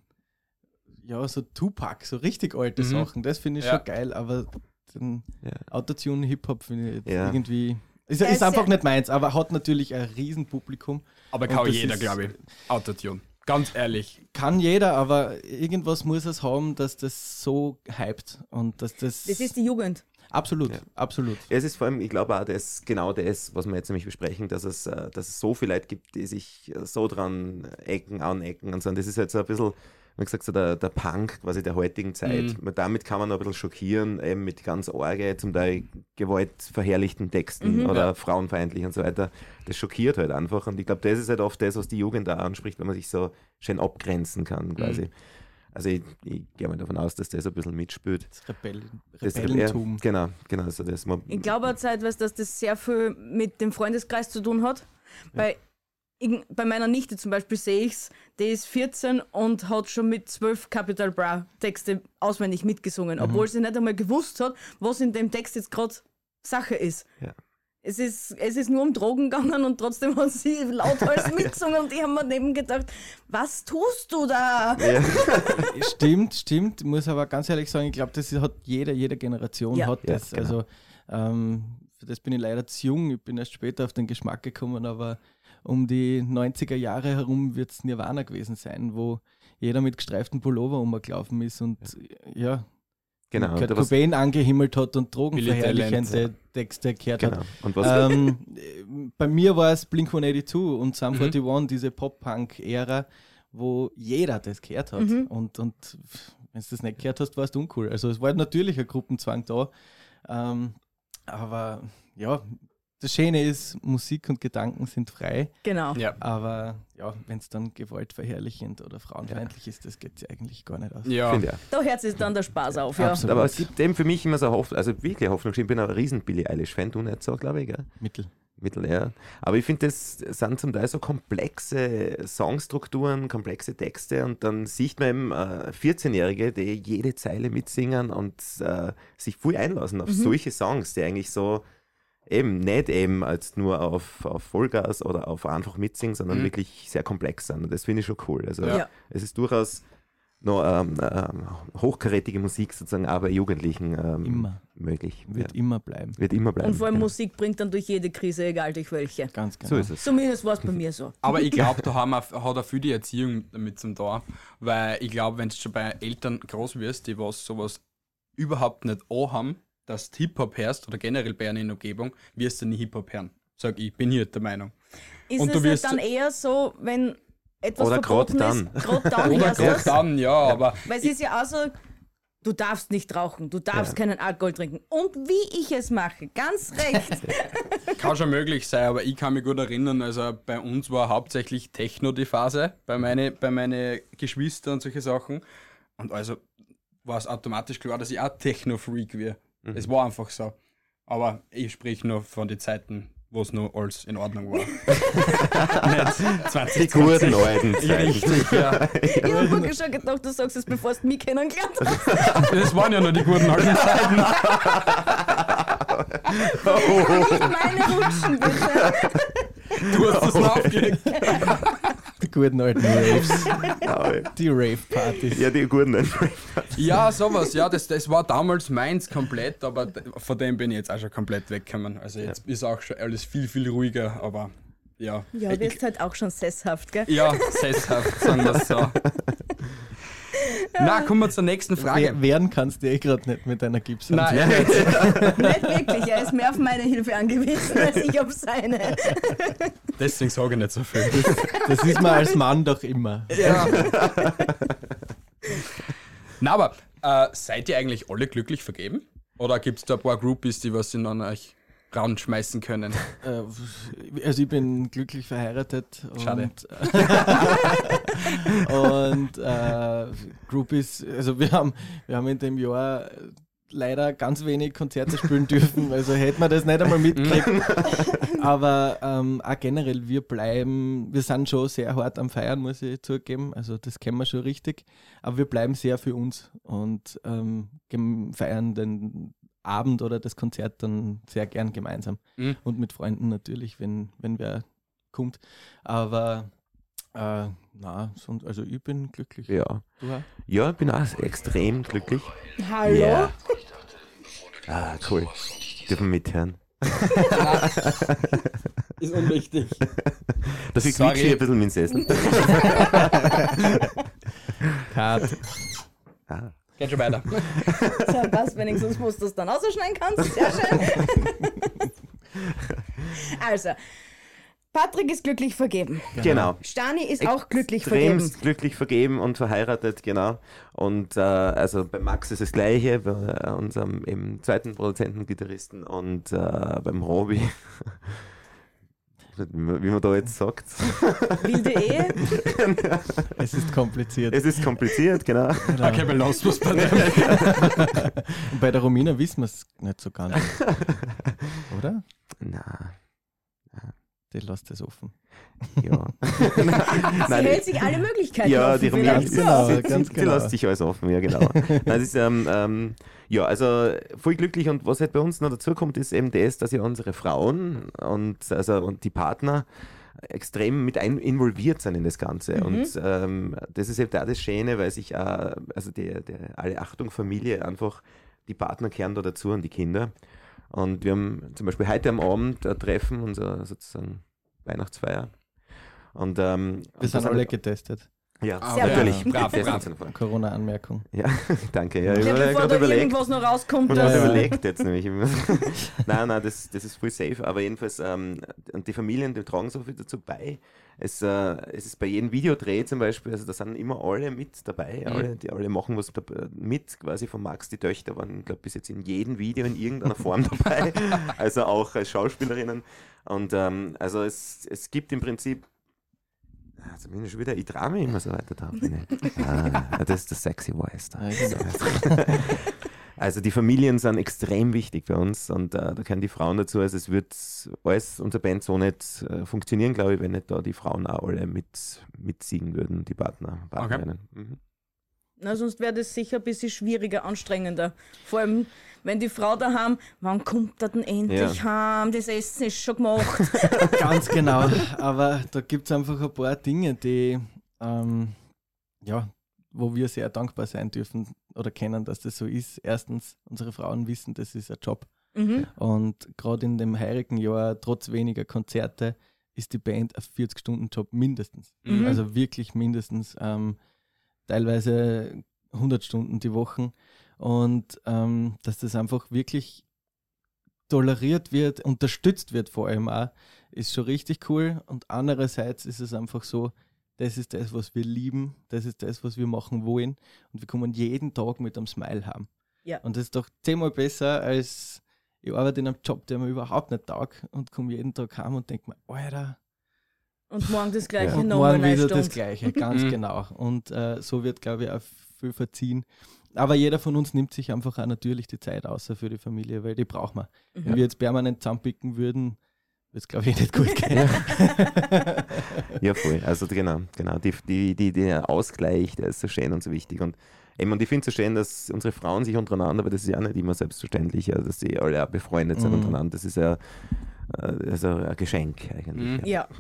ja, so Tupac, so richtig alte Mhm. Sachen, das finde ich Ja. schon geil, aber den Ja. Autotune-Hip-Hop finde ich jetzt Ja. irgendwie. Ist, Ja, ist ist einfach ja- nicht meins, aber hat natürlich ein Riesenpublikum. Aber Und kann das jeder, ist- glaube ich. Autotune. Ganz ehrlich. Kann jeder, aber irgendwas muss es haben, dass das so hypt und dass das. Das ist die Jugend. absolut, Ja. absolut. Ja, es ist vor allem, ich glaube auch, das genau das, was wir jetzt nämlich besprechen, dass es, äh, dass es so viele Leute gibt, die sich äh, so dran ecken, anecken und so. Und das ist halt so ein bisschen, wie gesagt, so der, der Punk quasi der heutigen Zeit. Mhm. Damit kann man noch ein bisschen schockieren, eben mit ganz arge, zum Teil gewaltverherrlichten Texten Mhm. oder Ja. frauenfeindlich und so weiter. Das schockiert halt einfach. Und ich glaube, das ist halt oft das, was die Jugend da anspricht, wenn man sich so schön abgrenzen kann quasi. Mhm. Also ich, ich gehe mal davon aus, dass das ein bisschen mitspielt. Das Rebellen, Das Rebellentum. Ja, genau, genau. Also das man, Ich glaube zeitweise, dass das sehr viel mit dem Freundeskreis zu tun hat. Weil ich, bei meiner Nichte zum Beispiel sehe ich es, die ist vierzehn und hat schon mit zwölf Capital Bra Texte auswendig mitgesungen, obwohl sie nicht einmal gewusst hat, was in dem Text jetzt gerade Sache ist. Ja. Es ist, es ist nur um Drogen gegangen und trotzdem hat sie lauthals mitgesungen und ich habe mir neben gedacht, was tust du da? ja. Stimmt, stimmt. Ich muss aber ganz ehrlich sagen, ich glaube, das hat jede, jede Generation Ja. hat Ja, das. genau. Also ähm, für das bin ich leider zu jung. Ich bin erst später auf den Geschmack gekommen, aber um die neunziger Jahre herum wird es Nirvana gewesen sein, wo jeder mit gestreiften Pullover umgelaufen ist und ja, Genau. Kurt Und was- Cobain angehimmelt hat und Billy drogenverherrlichende Talent, Texte gehört Genau. hat. Und was, ähm, äh, bei mir war es Blink hundertzweiundachtzig und Sum Mhm. einundvierzig, diese Pop-Punk-Ära, wo jeder das gehört hat. Mhm. Und, und wenn du das nicht gehört hast, warst du uncool. Also es war natürlich ein Gruppenzwang da. Ähm, aber ja, das Schöne ist, Musik und Gedanken sind frei. Genau. Ja. Aber ja, wenn es dann gewaltverherrlichend oder frauenfeindlich ist, das geht ja eigentlich gar nicht aus. Ja. finde ich auch. Da hört sich dann der Spaß auf. Ja. Absolut. Aber es gibt eben für mich immer so Hoffnung, also wirklich Hoffnung. Ich bin ein riesen Billie Eilish-Fan, du nicht so, glaube ich, gell? Mittel. Mittel, ja. Aber ich finde, das sind zum Teil so komplexe Songstrukturen, komplexe Texte und dann sieht man eben äh, vierzehnjährige, die jede Zeile mitsingen und äh, sich voll einlassen auf mhm. solche Songs, die eigentlich so eben nicht eben als nur auf, auf Vollgas oder auf einfach mitsingen, sondern mhm. wirklich sehr komplex sind. Und das finde ich schon cool. Also ja. es ist durchaus noch ähm, ähm, hochkarätige Musik sozusagen, aber Jugendlichen ähm, immer. möglich. Wird ja. immer bleiben. Wird immer bleiben. Und vor allem genau. Musik bringt dann durch jede Krise, egal durch welche. Ganz genau. So ist es. Zumindest war es bei mir so. Aber ich glaube, da haben wir, hat auch viel die Erziehung damit zum Tor, weil ich glaube, wenn du schon bei Eltern groß wirst, die was sowas überhaupt nicht haben, dass du Hip-Hop hörst oder generell bei einer in der Umgebung, wirst du nie Hip-Hop hören. Sag ich, bin hier der Meinung. Ist Und es du nicht wirst dann eher so, wenn etwas Oder verboten grad ist, dann. gerade dann oder hörst du gerade es? dann, ja, aber Weil es ist ja auch so, du darfst nicht rauchen, du darfst Ja. keinen Alkohol trinken. Und wie ich es mache, ganz recht. kann schon möglich sein, aber ich kann mich gut erinnern, also bei uns war hauptsächlich Techno die Phase, bei meine, bei meine Geschwister und solche Sachen. Und also war es automatisch klar, dass ich auch Techno-Freak wäre. Mhm. Es war einfach so. Aber ich sprich nur von den Zeiten, wo es noch alles in Ordnung war. Nicht zwanzig Die guten alten Ja, Zeiten. richtig, ja. Ich habe wirklich schon gedacht, du sagst es, bevor du mich kennengelernt hast. Das waren ja nur die guten alten Zeiten. Nicht meine Rutschen, bitte. Du hast das noch aufgelegt. Die guten alten Raves. Ja, Die Rave-Partys. ja, die guten alten. Ja, sowas, ja, das, das war damals meins komplett, aber d- von dem bin ich jetzt auch schon komplett weggekommen. Also jetzt ist auch schon alles viel, viel ruhiger, aber ja. Ja, du bist halt auch schon sesshaft, gell? Ja, sesshaft, sagen wir es so. Na, kommen wir zur nächsten Frage. Wer- Wehren kannst du eh gerade nicht mit deiner Gibson. Nein, Nicht wirklich, er ist mehr auf meine Hilfe angewiesen, als ich auf seine. deswegen sage ich nicht so viel. Das ist man als Mann doch immer. Ja. Na, aber äh, seid ihr eigentlich alle glücklich vergeben? Oder gibt es da ein paar Groupies, die was in an euch rausschmeißen können? Äh, Also ich bin glücklich verheiratet. Schade. Und, und äh, Groupies, also wir haben, wir haben in dem Jahr leider ganz wenig Konzerte spielen dürfen, also hätten wir das nicht einmal mitgekriegt. Aber ähm, auch generell, wir bleiben, wir sind schon sehr hart am Feiern, muss ich zugeben, also das kennen wir schon richtig, aber wir bleiben sehr für uns und ähm, gem- feiern den Abend oder das Konzert dann sehr gern gemeinsam. Mhm. Und mit Freunden natürlich, wenn, wenn wer kommt. Aber äh, na, sonst, also ich bin glücklich. Ja. Du auch? Ja, ich bin auch extrem glücklich. Hallo? Ja. Ah, cool. Dürfen wir mithören. Ist unwichtig. Dafür Sorry. quietsche ich ein bisschen mit dem Sessel. Kat. Ah. Geht schon weiter. So, das wenigstens, wo du das dann ausschneiden kannst. Sehr schön. Also, Patrick ist glücklich vergeben. Genau. Stani ist auch glücklich vergeben. Extremst glücklich vergeben und verheiratet, genau. Und äh, also bei Max ist das Gleiche, bei äh, unserem eben zweiten Produzenten, Gitarristen und äh, beim Robi. Wie man wie man da jetzt sagt. Wilde Ehe. Es ist kompliziert. Es ist kompliziert, genau. Genau. Okay, wir lassen was bei dem. Und bei der Romina wissen wir es nicht so ganz. Oder? Na, Die lässt es offen. ja. Sie hält sich alle Möglichkeiten Ja, offen. die vielleicht Romina, Ganz so. genau, sie, ganz sie, genau. sie lässt sich alles offen, ja genau. Nein, das ist, ähm, ähm, ja, also voll glücklich und was halt bei uns noch dazu kommt, ist eben das, dass ja unsere Frauen und, also, und die Partner extrem mit ein, involviert sind in das Ganze. Mhm. Und ähm, das ist eben auch das Schöne, weil sich auch, also die, die, alle Achtung Familie einfach, die Partner kehren da dazu und die Kinder. Und wir haben zum Beispiel heute am Abend ein Treffen, unser sozusagen Weihnachtsfeier. Und, ähm, Wir und sind da alle getestet. ja, Ah, Sehr natürlich. gut. Brav, Wir brav. sind voll. Corona-Anmerkung. Ja, danke. Ja, ich Ja, habe bevor gerade da überlegt. irgendwas noch rauskommt, Ich Ja, habe das ja. überlegt jetzt nämlich. nein, nein, das, das ist voll safe. Aber jedenfalls, ähm, und die Familien, die tragen so viel dazu bei. Es, äh, es ist bei jedem Videodreh zum Beispiel, also da sind immer alle mit dabei. Mhm. Alle, die alle machen was dab- mit, quasi von Max. Die Töchter waren, glaube ich, bis jetzt in jedem Video in irgendeiner Form dabei. Also auch als Schauspielerinnen. Und ähm, also es, es gibt im Prinzip. Ah, zumindest schon wieder, ich traue mich immer so weiter da. Ah, das ist der sexy Voice da. Ja, genau. Also die Familien sind extrem wichtig für uns und äh, da können die Frauen dazu, also es wird alles, unsere Band so nicht äh, funktionieren, glaube ich, wenn nicht da die Frauen auch alle mit, mitsiegen würden, die Partner, Partnerinnen. Okay. Mhm. Na, sonst wäre das sicher ein bisschen schwieriger, anstrengender. Vor allem, wenn die Frau daheim, wann kommt er denn endlich Ja. heim? Das Essen ist schon gemacht. Ganz genau. Aber da gibt es einfach ein paar Dinge, die, ähm, ja, wo wir sehr dankbar sein dürfen oder kennen, dass das so ist. Erstens, unsere Frauen wissen, das ist ein Job. Mhm. Und gerade in dem heurigen Jahr, trotz weniger Konzerte, ist die Band ein vierzig-Stunden-Job mindestens. Mhm. Also wirklich mindestens. Ähm, teilweise hundert Stunden die Woche. Und ähm, dass das einfach wirklich toleriert wird, unterstützt wird vor allem auch, ist schon richtig cool. Und andererseits ist es einfach so, das ist das, was wir lieben, das ist das, was wir machen wollen. Und wir kommen jeden Tag mit einem Smile haben. Ja. Und das ist doch zehnmal besser, als ich arbeite in einem Job, der mir überhaupt nicht taugt und komme jeden Tag heim und denke mir, Alter, Und morgen das Gleiche ja. und nochmal morgen eine wieder Stunde. das Gleiche, ganz Mhm. genau. Und äh, so wird, glaube ich, auch viel verziehen. Aber jeder von uns nimmt sich einfach auch natürlich die Zeit außer für die Familie, weil die brauchen wir. Mhm. Wenn wir jetzt permanent zusammenpicken würden, wird es, glaube ich, nicht gut gehen. Ja, voll. Also genau, genau. Die, die, die, der Ausgleich, der ist so schön und so wichtig. Und, eben, und ich finde es so schön, dass unsere Frauen sich untereinander, aber das ist ja auch nicht immer selbstverständlich, also dass sie alle auch befreundet sind Mhm. untereinander. Das ist ja äh, also ein Geschenk eigentlich. Mhm. Ja.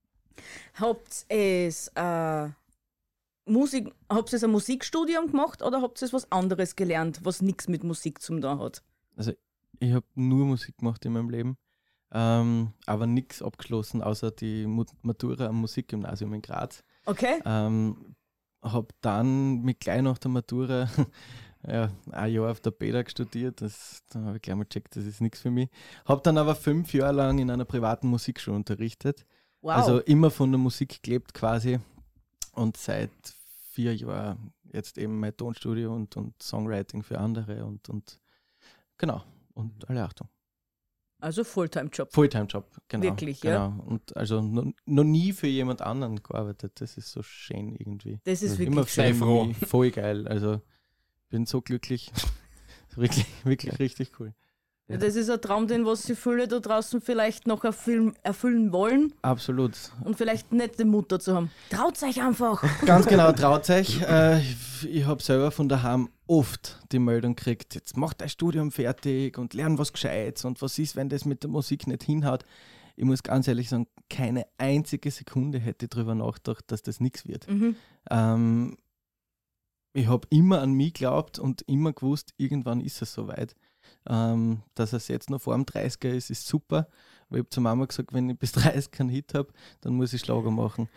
Habt ihr es äh, Musik, habt ihr ein Musikstudium gemacht oder habt ihr was anderes gelernt, was nichts mit Musik zu tun hat? Ich habe nur Musik gemacht in meinem Leben, ähm, aber nichts abgeschlossen, außer die Mu- Matura am Musikgymnasium in Graz. Okay? Ähm, habe dann mit gleich nach der Matura ja, ein Jahr auf der B E D A studiert. Das, da habe ich gleich mal gecheckt, das ist nichts für mich. Habe dann aber fünf Jahre lang in einer privaten Musikschule unterrichtet. Wow. Also immer von der Musik gelebt quasi. Und seit vier Jahren jetzt eben mein Tonstudio und, und Songwriting für andere und, und genau. Und alle Achtung. also Fulltime-Job. Fulltime-Job, genau. Wirklich, ja? genau. Und also noch, noch nie für jemand anderen gearbeitet. Das ist so schön irgendwie. Das ist Mhm. Immer wirklich für Sei froh. mich voll geil. Also bin so glücklich. wirklich, wirklich richtig cool. schön. Das ist ein Traum, den was sie viele da draußen vielleicht noch erfüllen, erfüllen wollen Absolut. und vielleicht nicht die Mutter zu haben. Traut euch einfach! Ganz genau, traut euch. Äh, ich ich habe selber von daheim oft die Meldung gekriegt, jetzt mach dein Studium fertig und lern was Gescheites und was ist, wenn das mit der Musik nicht hinhaut. Ich muss ganz ehrlich sagen, keine einzige Sekunde hätte ich darüber nachgedacht, dass das nichts wird. Mhm. Ähm, ich habe immer an mich geglaubt und immer gewusst, irgendwann ist es soweit. Ähm, dass es jetzt noch vor dem dreißiger ist, ist super. Weil ich habe zur Mama gesagt, wenn ich bis dreißig keinen Hit habe, dann muss ich Schlager machen.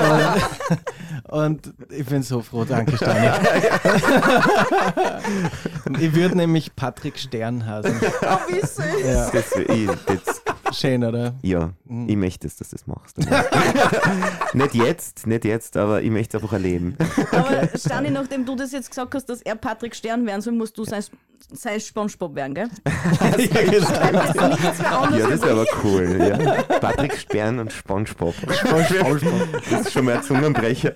Und ich bin so froh, danke Stani. Ich würde nämlich Patrick Stern heißen. Oh, wie süß! Ja, Das, ich, das, schön, oder? ja, Mhm. ich möchte, dass du das machst. Nicht jetzt, nicht jetzt, aber ich möchte es einfach erleben. Aber Stani, nachdem du das jetzt gesagt hast, dass er Patrick Stern werden soll, musst du sein, sein Spongebob werden, gell? Ja, genau. Nichts mehr anderes Ja, das wäre aber übrig. cool. Ja. Patrick Sperren und Spongebob. Das ist schon mal ein Zungenbrecher.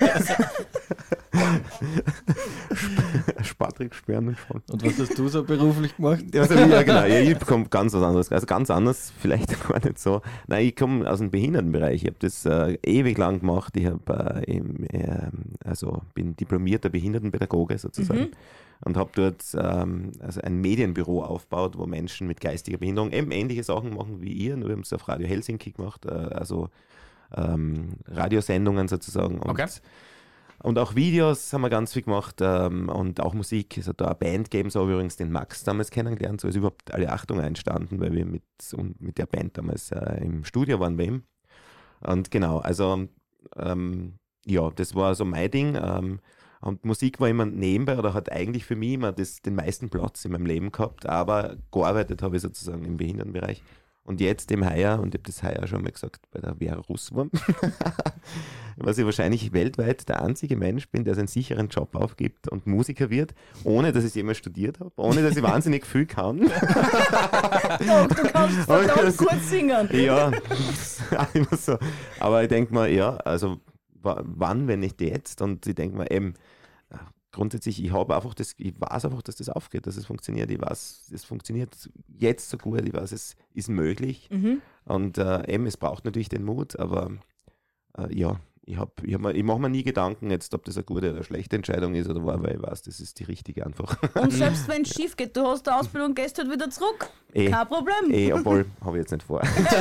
Patrick Sperren und Spongebob. Und was hast du so beruflich gemacht? Also, ja, genau. Ja, ich komme ganz was anderes. Also ganz anders, vielleicht gar nicht so. Nein, ich komme aus dem Behindertenbereich. Ich habe das äh, ewig lang gemacht. Ich habe äh, im, äh, also bin diplomierter Behindertenpädagoge sozusagen. Mhm. Und habe dort ähm, also ein Medienbüro aufgebaut, wo Menschen mit geistiger Behinderung eben ähnliche Sachen machen wie ihr. Nur wir haben es auf Radio Helsinki gemacht, äh, also ähm, Radiosendungen sozusagen. Und, Okay. und auch Videos haben wir ganz viel gemacht ähm, und auch Musik. Es hat da eine Band gegeben, so habe ich übrigens den Max damals kennengelernt. So ist überhaupt alle Achtung entstanden, weil wir mit, und mit der Band damals äh, im Studio waren bei ihm. Und genau, also ähm, ja, das war so mein Ding. Ähm, Und Musik war immer nebenbei oder hat eigentlich für mich immer das, den meisten Platz in meinem Leben gehabt, aber gearbeitet habe ich sozusagen im Behindertenbereich. Und jetzt im Heuer, und ich habe das heuer schon mal gesagt, bei der Vera Russwurm, was ich wahrscheinlich weltweit der einzige Mensch bin, der seinen sicheren Job aufgibt und Musiker wird, ohne dass ich es jemals studiert habe, ohne dass ich wahnsinnig viel kann. Doch, du kannst verdammt gut singen. Ja, das ist auch immer so. Aber ich denke mal, ja, also wa- wann, wenn nicht jetzt? Und ich denke mal eben, grundsätzlich, ich habe einfach das, ich weiß einfach, dass das aufgeht, dass es funktioniert. Ich weiß, es funktioniert jetzt so gut, ich weiß, es ist möglich. Mhm. Und äh, eben, es braucht natürlich den Mut, aber äh, ja, ich, hab, ich, hab mir, ich mache mir nie Gedanken jetzt, ob das eine gute oder eine schlechte Entscheidung ist oder war, weil ich weiß, das ist die richtige einfach. Und selbst wenn es schief geht, du hast eine Ausbildung und gehst halt wieder zurück. Eh, Kein Problem. eh, obwohl, habe ich jetzt nicht vor.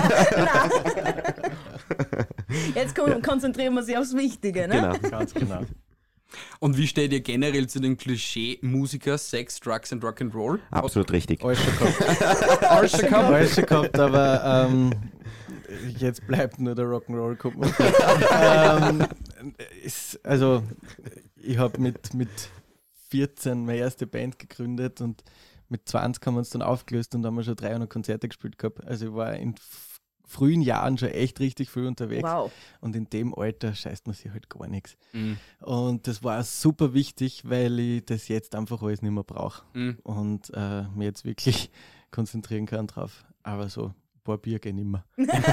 Jetzt kon- konzentrieren wir sich aufs Wichtige, ne? Genau. Ganz genau. Und wie steht ihr generell zu dem Klischee Musiker, Sex, Drugs and Rock'n'Roll? Absolut richtig. Alles schon gehabt. Alles schon gehabt? Alles schon gehabt, aber ähm, jetzt bleibt nur der Rock'n'Roll. Kommt man. ähm, ist, also, ich habe mit, mit vierzehn meine erste Band gegründet und mit zwanzig haben wir uns dann aufgelöst und haben wir schon dreihundert Konzerte gespielt gehabt. Also ich war in f- frühen Jahren schon echt richtig viel unterwegs. Wow. Und in dem Alter scheißt man sich halt gar nichts. Mhm. Und das war super wichtig, weil ich das jetzt einfach alles nicht mehr brauche. Mhm. Und äh, mir jetzt wirklich konzentrieren kann drauf. Aber so ein paar Bier gehen immer.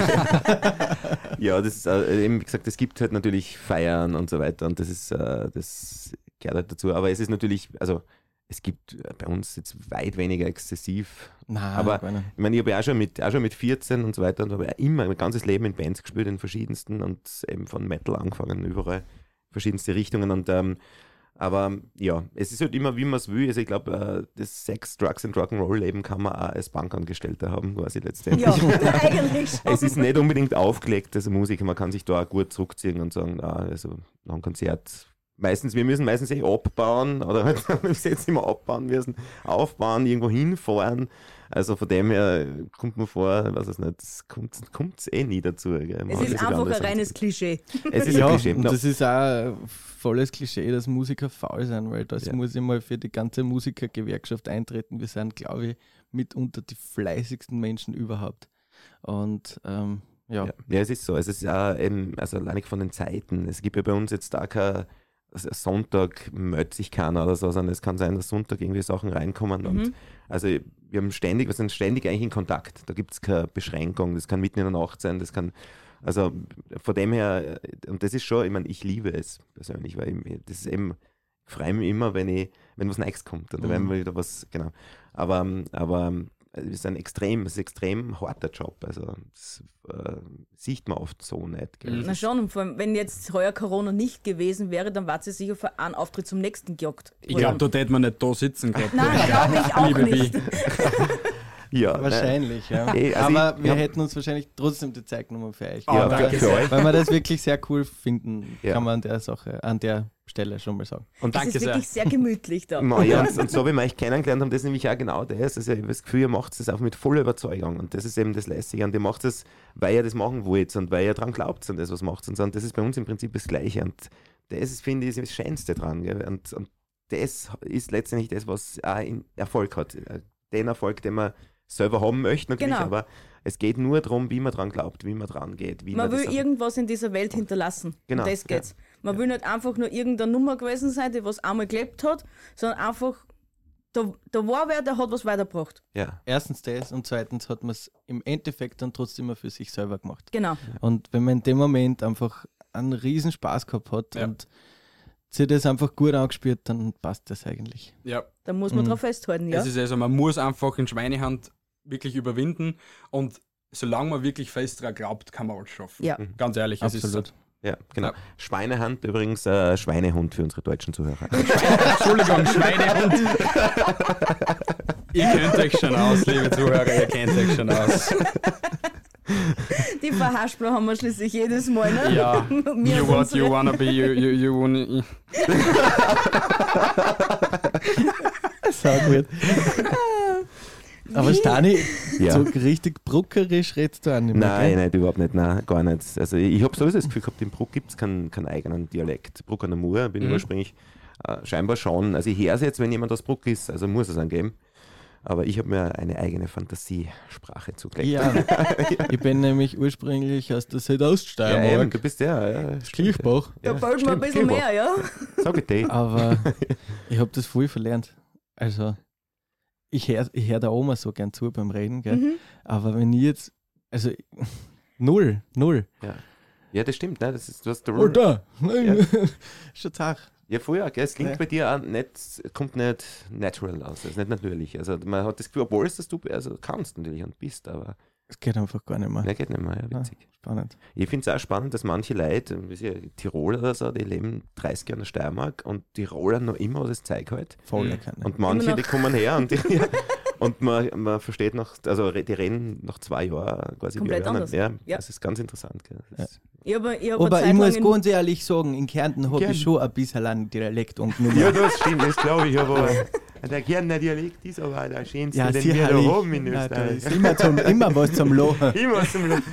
Ja, das ist äh, eben, wie gesagt, es gibt halt natürlich Feiern und so weiter und das ist, äh, das gehört halt dazu. Aber es ist natürlich, also es gibt bei uns jetzt weit weniger exzessiv. Nein, Aber gar nicht. Ich meine, ich habe ja auch schon mit, auch schon mit vierzehn und so weiter und habe ja immer mein ganzes Leben in Bands gespielt, in verschiedensten und eben von Metal angefangen, überall verschiedenste Richtungen. Und ähm, aber ja, es ist halt immer, wie man es will. Also ich glaube, äh, das Sex, Drugs and Rock'n'Roll-Leben kann man auch als Bankangestellter haben, quasi letztendlich. Ja, eigentlich schon. Es ist nicht unbedingt aufgelegt, also Musik, man kann sich da auch gut zurückziehen und sagen, ah, also nach einem Konzert, meistens, wir müssen meistens eh abbauen, oder halt, wir müssen jetzt immer abbauen, wir müssen aufbauen, irgendwo hinfahren. Also von dem her kommt man vor, weiß ich nicht, es kommt, kommt eh nie dazu. Gell? Es Man ist sogar einfach anders ein reines sagen. Klischee. Es ist Ja, ein Klischee. und No. das ist auch ein volles Klischee, dass Musiker faul sind, weil das Ja. muss ich mal für die ganze Musikergewerkschaft eintreten. Wir sind, glaube ich, mitunter die fleißigsten Menschen überhaupt. Und ähm, ja. Ja. ja, es ist so. Es ist ja eben, also allein von den Zeiten. Es gibt ja bei uns jetzt da kein also Sonntag meldet sich keiner oder so, sondern es kann sein, dass Sonntag irgendwie Sachen reinkommen. Mhm. Und also wir haben ständig, wir sind ständig eigentlich in Kontakt. Da gibt es keine Beschränkung, das kann mitten in der Nacht sein, das kann, also von dem her, und das ist schon, ich meine, ich liebe es persönlich, weil ich, das ist eben, ich freue mich immer, wenn ich, wenn was Neues kommt oder Mhm. wenn wieder was, genau. Aber, aber es ist ein extrem, es ist ein extrem harter Job. Also das äh, sieht man oft so nicht. Gell? Mhm. Na schon, und vor allem, wenn jetzt heuer Corona nicht gewesen wäre, dann war sie sicher für einen Auftritt zum nächsten gejagt. Ich glaube, da hätte man nicht da sitzen gehabt. Nein, glaube ich auch Liebe nicht. Bi. Ja, Wahrscheinlich, ja. Eh, also Aber ich- wir ja. hätten uns wahrscheinlich trotzdem die Zeit genommen für euch. Oh, Ja, danke für, für sehr. euch. Weil wir das wirklich sehr cool finden, Ja. kann man an der Sache, an der Stelle schon mal sagen. Und Es Danke ist sehr. wirklich sehr gemütlich da. Ma, ja, und, und so wie wir euch kennengelernt haben, das ist nämlich auch genau das. Also ich habe das Gefühl, ihr macht es auch mit voller Überzeugung. Und das ist eben das Lässige. Und ihr macht es, weil ihr das machen wollt und weil ihr daran glaubt und das, was macht. Und so. Und das ist bei uns im Prinzip das Gleiche. Und das ist, finde ich, das Schönste dran. Gell? Und, und das ist letztendlich das, was auch in Erfolg hat. Den Erfolg, den man selber haben möchte natürlich, Genau. aber es geht nur darum, wie man dran glaubt, wie man dran geht. Wie Man man will das auch- irgendwas in dieser Welt hinterlassen. Genau, Um das geht's. Man will nicht einfach nur irgendeine Nummer gewesen sein, die was einmal gelebt hat, sondern einfach, da, da war wer, der hat was weitergebracht. ja. Erstens das und zweitens hat man es im Endeffekt dann trotzdem immer für sich selber gemacht. Genau. Und wenn man in dem Moment einfach einen riesen Spaß gehabt hat Ja. und sich das einfach gut angespielt, dann passt das eigentlich. Ja, Da muss man Mhm. drauf festhalten, ja. es ist also, man muss einfach in Schweinehand wirklich überwinden und solange man wirklich fest daran glaubt, kann man alles schaffen. Ja. Ganz ehrlich, es Absolut. ist so. Ja, genau. Ja. Schweinehand übrigens, äh, Schweinehund für unsere deutschen Zuhörer. Entschuldigung, Schweinehund. Ihr kennt euch schon aus, liebe Zuhörer, ihr kennt euch schon aus. Die Verhaspler haben wir schließlich jedes Mal, ne? Ja, Wir you und what unsere- you wanna be, you, you, you wanna... Sau gut. Aber Stani, Ja. so richtig bruckerisch redst du auch nicht mehr. Nein, gell? nicht, überhaupt nicht, nein, gar nicht. Also ich, ich habe sowieso das Gefühl gehabt, in Bruck gibt es keinen, keinen eigenen Dialekt. Bruck an der Mur bin ich Mhm. ursprünglich äh, scheinbar schon. Also ich höre es jetzt, wenn jemand aus Bruck ist, also muss es angeben. Aber ich habe mir eine eigene Fantasiesprache zugelegt. Ja, ich bin nämlich ursprünglich aus der Ja, eben, Südoststeiermark, du bist der. Ja, Kirchbach. Da Ja, bald mal ein stimmt, bisschen Kirchbach. mehr, ja? Sag ich dir. Aber ich habe das voll verlernt. Also, ich höre ich hör der Oma so gern zu beim Reden, gell? Mhm. Aber wenn ich jetzt, also null, null. Ja, das stimmt, ne? Das ist, du hast der Alter, nein, Ja. schon zart. Ja, voll, gell? Es klingt Ja. bei dir auch nicht, kommt nicht natural aus, es ist nicht natürlich. Also man hat das Gefühl, obwohl es das du also kannst natürlich und bist, aber Es geht einfach gar nicht mehr. ne, geht nicht mehr, ja, witzig. Spannend. Ich finde es auch spannend, dass manche Leute, wie sie Tiroler oder so, die leben dreißig Jahre in der Steiermark und die rollen noch immer das Zeug halt. Voll Mhm. erkennen. Und manche, Immer die noch. kommen her und, die, ja, und man, man versteht noch, also re- die reden nach zwei Jahren quasi Komplett wieder. anders. Ja, Ja. das ist ganz interessant. Gell? Das ist, Ich habe ich hab Aber eine ich Zeit muss lang in- ganz ehrlich sagen, in Kärnten habe Kärnten. ich schon ein bisschen einen Dialekt und ja, das stimmt, das glaube ich, aber der Kärntner Dialekt ist aber der schönste, ja, den wir da sicherlich. haben in Ja, da Österreich. ist immer, zum, immer was zum Lachen. Immer zum Lo-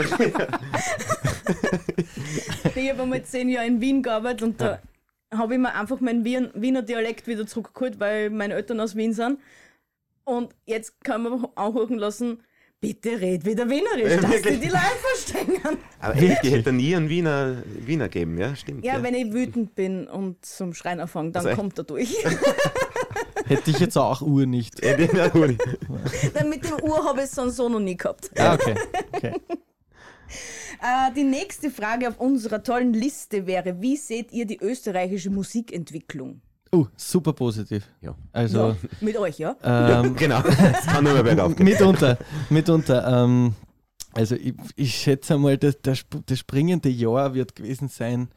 Ich habe einmal zehn Jahre in Wien gearbeitet und da habe ich mir einfach meinen Wien, Wiener Dialekt wieder zurückgeholt, weil meine Eltern aus Wien sind. Und jetzt kann man anhören lassen, bitte red wieder Wienerisch, dass die die Leute verstehen. Aber echt, ich hätte nie einen Wiener, Wiener geben, ja, stimmt. Ja, wenn ich wütend bin und zum Schreien anfange, dann Also echt? kommt er durch. Hätte ich jetzt auch Uhr nicht. Ja, den auch nicht. Dann mit dem Uhr habe ich es sonst so noch nie gehabt. Ah, okay. okay. Äh, die nächste Frage auf unserer tollen Liste wäre, wie seht ihr die österreichische Musikentwicklung? Uh, super positiv. Ja. Also, Mit euch, ja? ähm, Genau, es kann nur mehr bergauf gehen. mitunter, mitunter. Ähm, also ich, ich schätze einmal, dass das, das springende Jahr wird gewesen sein,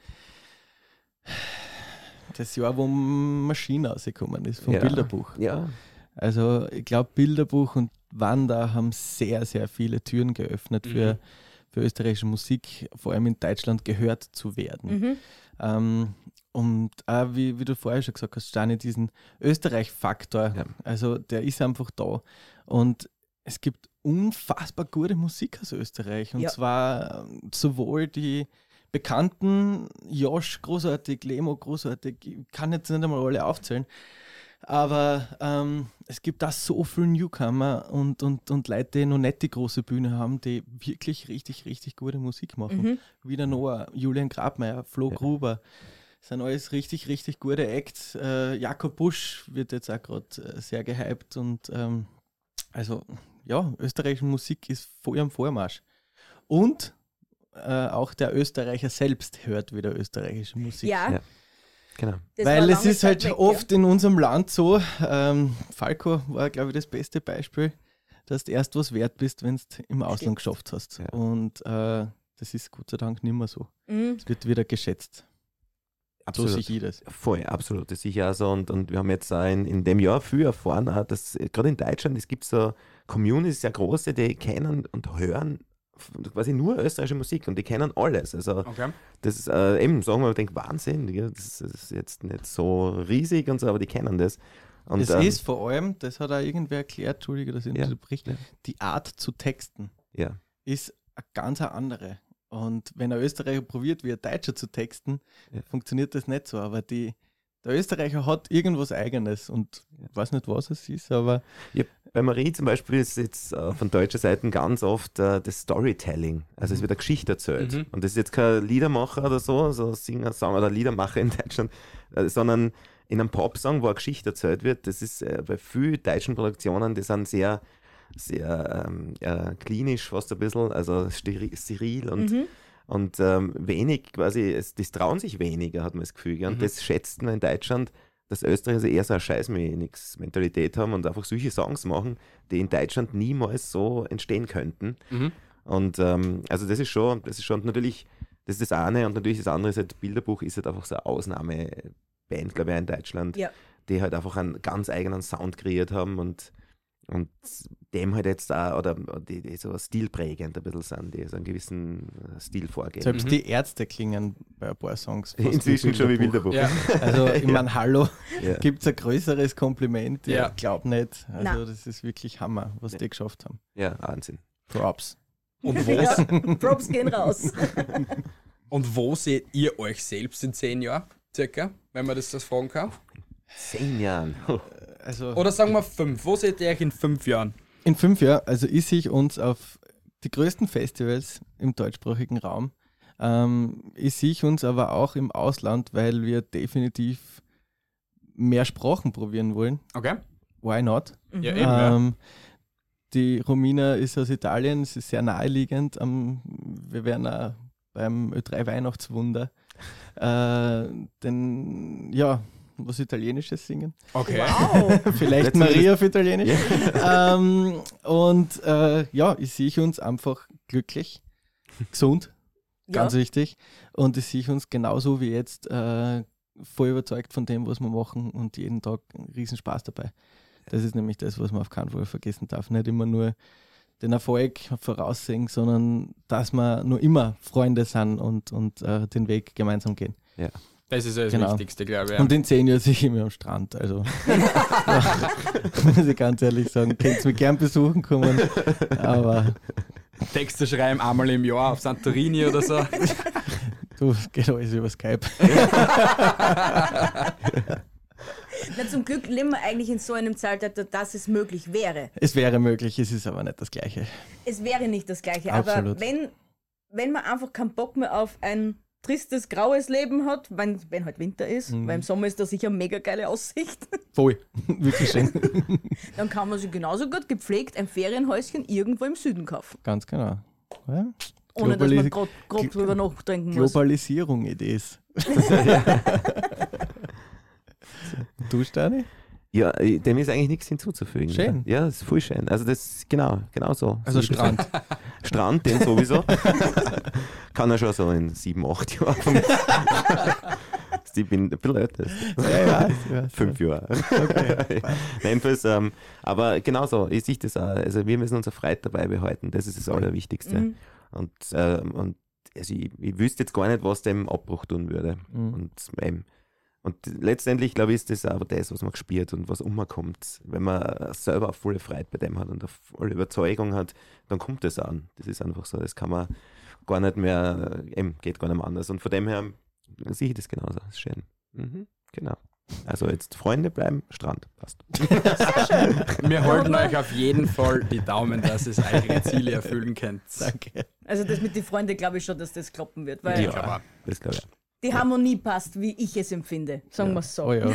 das Jahr, wo Maschine rausgekommen ist, vom Ja. Bilderbuch. Ja, Also ich glaube, Bilderbuch und Wanda haben sehr, sehr viele Türen geöffnet für, für österreichische Musik, vor allem in Deutschland gehört zu werden. Mhm. Ähm, und auch, wie, wie du vorher schon gesagt hast, Stani, diesen Österreich-Faktor, Ja. also der ist einfach da. Und es gibt unfassbar gute Musik aus Österreich. Und Ja. zwar ähm, sowohl die bekannten, Josh großartig, Lemo großartig, ich kann jetzt nicht einmal alle aufzählen, aber ähm, es gibt da so viele Newcomer und, und, und Leute, die noch nicht die große Bühne haben, die wirklich richtig, richtig gute Musik machen. Mhm. Wie der Noah, Julian Grabmeier, Flo Ja. Gruber. Das sind alles richtig, richtig gute Acts. Äh, Jakob Busch wird jetzt auch gerade äh, sehr gehypt und ähm, also ja, österreichische Musik ist voll am Vormarsch. Und äh, auch der Österreicher selbst hört wieder österreichische Musik. Ja, Ja. genau. das war Weil es lange ist Zeit halt weg, oft in unserem Land so, ähm, Falco war, glaube ich, das beste Beispiel, dass du erst was wert bist, wenn du im Ausland geschafft hast. Ja. Und äh, das ist Gott sei Dank nicht mehr so. Ja. Mhm. Es wird wieder geschätzt. So Absolut. sehe ich das. Voll, absolut. Das ist sicher auch so. Und, und wir haben jetzt auch in, in dem Jahr viel erfahren, auch, dass äh, gerade in Deutschland, es gibt so Communities, sehr große, die kennen und hören f- quasi nur österreichische Musik und die kennen alles. Also Okay. das ist äh, eben, sagen wir, ich denke, Wahnsinn, ja, das, das ist jetzt nicht so riesig und so, aber die kennen das. Und, Es ähm, ist vor allem, das hat auch irgendwer erklärt, Entschuldige, dass ich Ja. unterbrich, Ja. die Art zu texten ja, ist eine ganz eine andere. Und wenn ein Österreicher probiert, wie ein Deutscher zu texten, Ja. funktioniert das nicht so. Aber die, der Österreicher hat irgendwas Eigenes und ich weiß nicht, was es ist, aber bei Marie zum Beispiel ist jetzt äh, von deutscher Seite ganz oft äh, das Storytelling. Also es wird eine Geschichte erzählt. Mhm. Und das ist jetzt kein Liedermacher oder so, so Singer, Song oder Liedermacher in Deutschland, äh, sondern in einem Popsong, wo eine Geschichte erzählt wird. Das ist äh, bei vielen deutschen Produktionen, die sind sehr, sehr ähm, ja, klinisch fast ein bisschen, also steri- steril und, Mhm. und ähm, wenig quasi, es, das trauen sich weniger, hat man das Gefühl. gell? Und Mhm. das schätzt man in Deutschland, dass Österreicher eher so eine Scheiß-mir-nix-Mentalität haben und einfach solche Songs machen, die in Deutschland niemals so entstehen könnten. Mhm. Und ähm, also das ist schon, das ist schon natürlich, das ist das eine und natürlich das andere ist halt, Bilderbuch ist halt einfach so eine Ausnahmeband, glaube ich, in Deutschland, Ja. die halt einfach einen ganz eigenen Sound kreiert haben und, und dem halt jetzt auch, oder die, die so stilprägend ein bisschen sind, die so einen gewissen äh, Stil vorgeben. selbst Mhm. die Ärzte klingen bei ein paar Songs fast Inzwischen schon wie Bilderbuch. Ja. Also ich meine, hallo, Ja. gibt es ein größeres Kompliment? Ja. Ich glaube nicht. Also Nein. das ist wirklich Hammer, was die geschafft haben. Ja, Wahnsinn. Props. Und wo, Ja, Props gehen raus. und wo seht ihr euch selbst in zehn Jahren, circa, wenn man das, das fragen kann? Zehn Jahren. Also Oder sagen wir fünf. Wo seht ihr euch in fünf Jahren? in fünf Jahren, also ich sehe uns auf die größten Festivals im deutschsprachigen Raum. Ähm, ich sehe uns aber auch im Ausland, weil wir definitiv mehr Sprachen probieren wollen. Okay. Why not? Ja, Mhm. eben, ja. Ähm, die Romina ist aus Italien, es ist sehr naheliegend. Ähm, wir werden auch beim Ö drei Weihnachtswunder äh, den, ja, was Italienisches singen. Okay. Wow. Vielleicht Maria auf Italienisch. ähm, und äh, ja, ich sehe uns einfach glücklich, gesund, ganz Ja. wichtig. Und ich sehe uns genauso wie jetzt äh, voll überzeugt von dem, was wir machen und jeden Tag einen riesen Spaß dabei. Das ist nämlich das, was man auf keinen Fall vergessen darf. Nicht immer nur den Erfolg voraussehen, sondern dass wir nur immer Freunde sind und, und äh, den Weg gemeinsam gehen. Das ist ja das Genau. Wichtigste, glaube ich. Und in zehn Jahren sehe ich mich am Strand. Also ja, muss ich ganz ehrlich sagen, könnt ihr mich gern besuchen kommen. Aber Texte schreiben einmal im Jahr auf Santorini oder so. du, geht alles über Skype. Na, zum Glück leben wir eigentlich in so einem Zeitalter, dass es möglich wäre. Es wäre möglich, es ist aber nicht das Gleiche. Es wäre nicht das Gleiche, Absolut. aber wenn, wenn man einfach keinen Bock mehr auf ein tristes, graues Leben hat, wenn, wenn halt Winter ist, Mhm. weil im Sommer ist da sicher eine mega geile Aussicht, Voll. Wirklich schön. dann kann man sich genauso gut gepflegt ein Ferienhäuschen irgendwo im Süden kaufen. Ganz genau. Ja? Ohne dass man Globalis- grob, grob Gl- drüber nachdenken muss. Globalisierung, Idees. Du, Stani? Ja, dem ist eigentlich nichts hinzuzufügen. Schön. Ja, ist voll schön. Also das, genau, genau so. Also So- Strand. Strand, den sowieso. Kann er schon so in sieben, acht Jahren. Ich bin ein bisschen älter. Ja, ich weiß, ich weiß. Fünf Jahre. Okay. Jedenfalls, ähm, aber genauso, ich sehe das auch. Also wir müssen unsere Freiheit dabei behalten. Das ist das Allerwichtigste. Mhm. Und, ähm, und also ich, ich wüsste jetzt gar nicht, was dem Abbruch tun würde. Mhm. Und, ähm, und letztendlich, glaube ich, ist das aber das, was man spürt und was umkommt. Wenn man selber eine volle Freiheit bei dem hat und eine volle Überzeugung hat, dann kommt das an. Das ist einfach so. Das kann man gar nicht mehr, eben, geht gar nicht mehr anders. Und von dem her sehe ich das genauso. Das ist schön. Mhm, genau. Also jetzt Freunde bleiben, Strand, passt. Wir halten euch auf jeden Fall die Daumen, dass es eure Ziele erfüllen könnt. Danke. Also das mit den Freunden glaube ich schon, dass das klappen wird, weil Ja, aber Das glaube ich. die Harmonie passt, wie ich es empfinde. Sagen wir es so. Oh ja.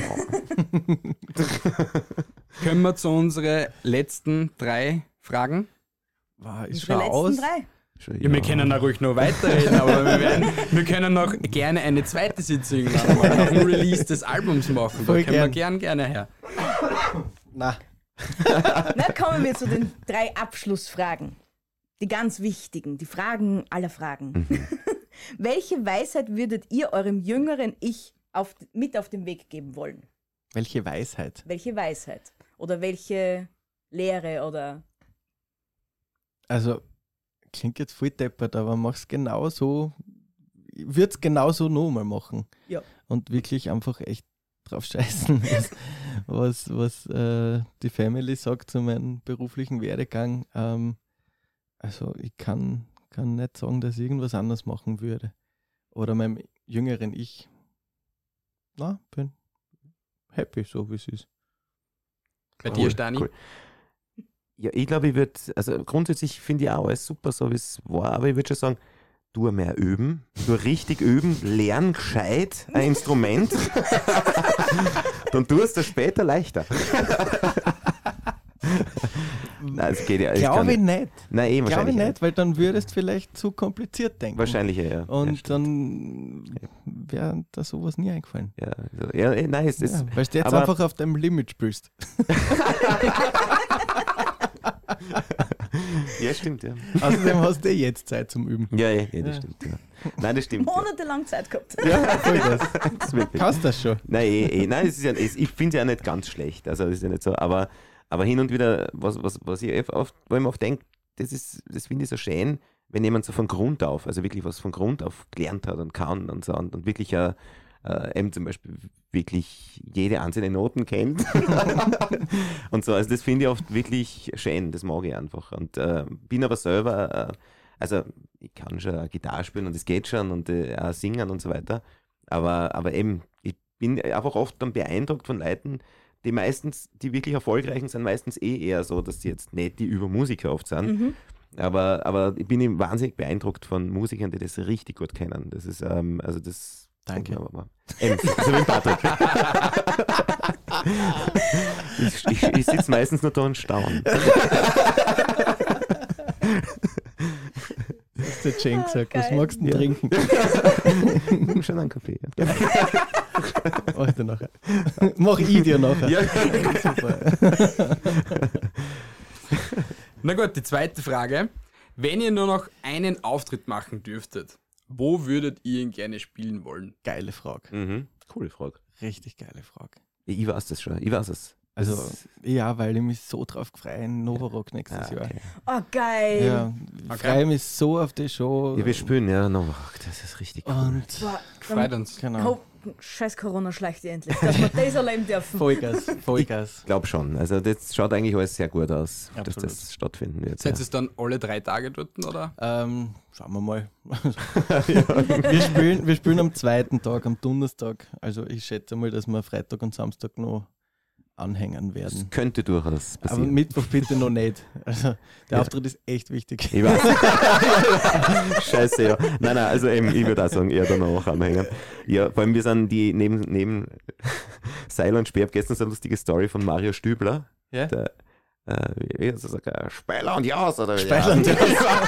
können wir zu unseren letzten drei Fragen? Wow, ist Die schon letzten aus. drei. Schon, Ja, wir können auch ruhig noch weiterreden, aber wir, werden, wir können noch gerne eine zweite Sitzung irgendwann mal nach dem Release des Albums machen. Da Voll können wir gern. gern gerne her. Na, Na, kommen wir zu den drei Abschlussfragen. Die ganz wichtigen, die Fragen aller Fragen. Welche Weisheit würdet ihr eurem jüngeren Ich auf, mit auf den Weg geben wollen? welche Weisheit. Welche Weisheit? Oder welche Lehre oder... Also, klingt jetzt voll deppert, aber mach's genau so, würde es genau so nochmal machen. Ja. Und wirklich einfach echt drauf scheißen, was, was, was äh, die Family sagt zu meinem beruflichen Werdegang. Ähm, also, ich kann, kann nicht sagen, dass ich irgendwas anders machen würde. Oder meinem jüngeren Ich. Na, bin happy, so wie es ist. Bei dir, Stani? Cool. Ja, ich glaube, ich würde, also grundsätzlich finde ich auch alles super, so wie es war, aber ich würde schon sagen, tu mehr üben, tu richtig üben, lern gescheit ein Instrument, dann tust du es später leichter. Nein, es geht ja. es Glaube kann- ich nicht. Nein, eh, Glaube ich wahrscheinlich nicht, weil dann würdest du vielleicht zu kompliziert denken. Wahrscheinlich, ja. ja. Und ja, stimmt. dann wäre da sowas nie eingefallen. ja, also, ja, eh, nein, es ist. Ja, weil du jetzt aber- einfach auf deinem Limit spielst. Ja, stimmt, ja. Außerdem hast du eh jetzt Zeit zum Üben. Ja, ja, ja, das Ja. stimmt. Ja. Nein, das stimmt. Ja. Monatelang Zeit gehabt. Ja, voll das. Das ist wirklich- Kannst das schon. Nein, eh, eh. Nein, es ist ja, es, ich finde es ja nicht ganz schlecht. Also, das ist ja nicht so. Aber, aber hin und wieder, was, was, was ich oft, wo ich mir oft denke, das, ist, das finde ich so schön, wenn jemand so von Grund auf, also wirklich was von Grund auf gelernt hat und kann und so und, und wirklich äh, äh, eben zum Beispiel wirklich jede einzelne Noten kennt. Und so, also das finde ich oft wirklich schön, das mag ich einfach. Und äh, bin aber selber, äh, also ich kann schon Gitarre spielen und es geht schon und äh, auch singen und so weiter. Aber, aber eben, ich bin einfach oft dann beeindruckt von Leuten, die meistens, die wirklich erfolgreichen sind, meistens eh eher so, dass sie jetzt nicht die Übermusiker oft sind. Mhm. Aber, aber ich bin eben wahnsinnig beeindruckt von Musikern, die das richtig gut kennen. Das ist, ähm, also das. Danke. Aber mal. Eben, so wie Patrick. ich ich, ich sitze meistens nur da und staune. hat Jane gesagt. Was geil. magst du denn trinken? Nimm schon einen Kaffee. Ja. Mach ich dir nachher. Mach ich dir nachher. Ja. Super. Na gut, die zweite Frage. Wenn ihr nur noch einen Auftritt machen dürftet, wo würdet ihr ihn gerne spielen wollen? Geile Frage. Mhm. Coole Frage. Richtig geile Frage. Ich weiß das schon, ich weiß es. Also, Das- ja, weil ich mich so drauf freue, Novarock nächstes Ah, Jahr. okay. Oh, geil. Ja, ich Okay. freue mich so auf die Show. Ja, wir spielen, ja, no, das ist richtig cool. Und Boah, Freut uns. genau. Ho- Scheiß Corona schleicht ihr endlich, dass wir das erleben dürfen. Vollgas, Vollgas. Ich glaube schon. Also das schaut eigentlich alles sehr gut aus, dass Absolut. das stattfinden wird. Seid ihr es dann alle drei Tage dort, oder? Ähm, schauen wir mal. wir, spielen, wir spielen am zweiten Tag, am Donnerstag. Also ich schätze mal, dass wir Freitag und Samstag noch anhängen Das werden. könnte durchaus Aber passieren. Mittwoch bitte noch nicht. Also der Ja. Auftritt ist echt wichtig. Ich weiß. Scheiße, ja. Nein, nein, also eben, ich würde auch sagen, eher danach anhängen. Ja, vor allem wir sind die neben, neben Seil und Speer, ich hab gestern so eine lustige Story von Mario Stübler. Ja? Der, äh, wie ist das? Sagt, Speiler und Jaus, oder? Speiler und Jaus.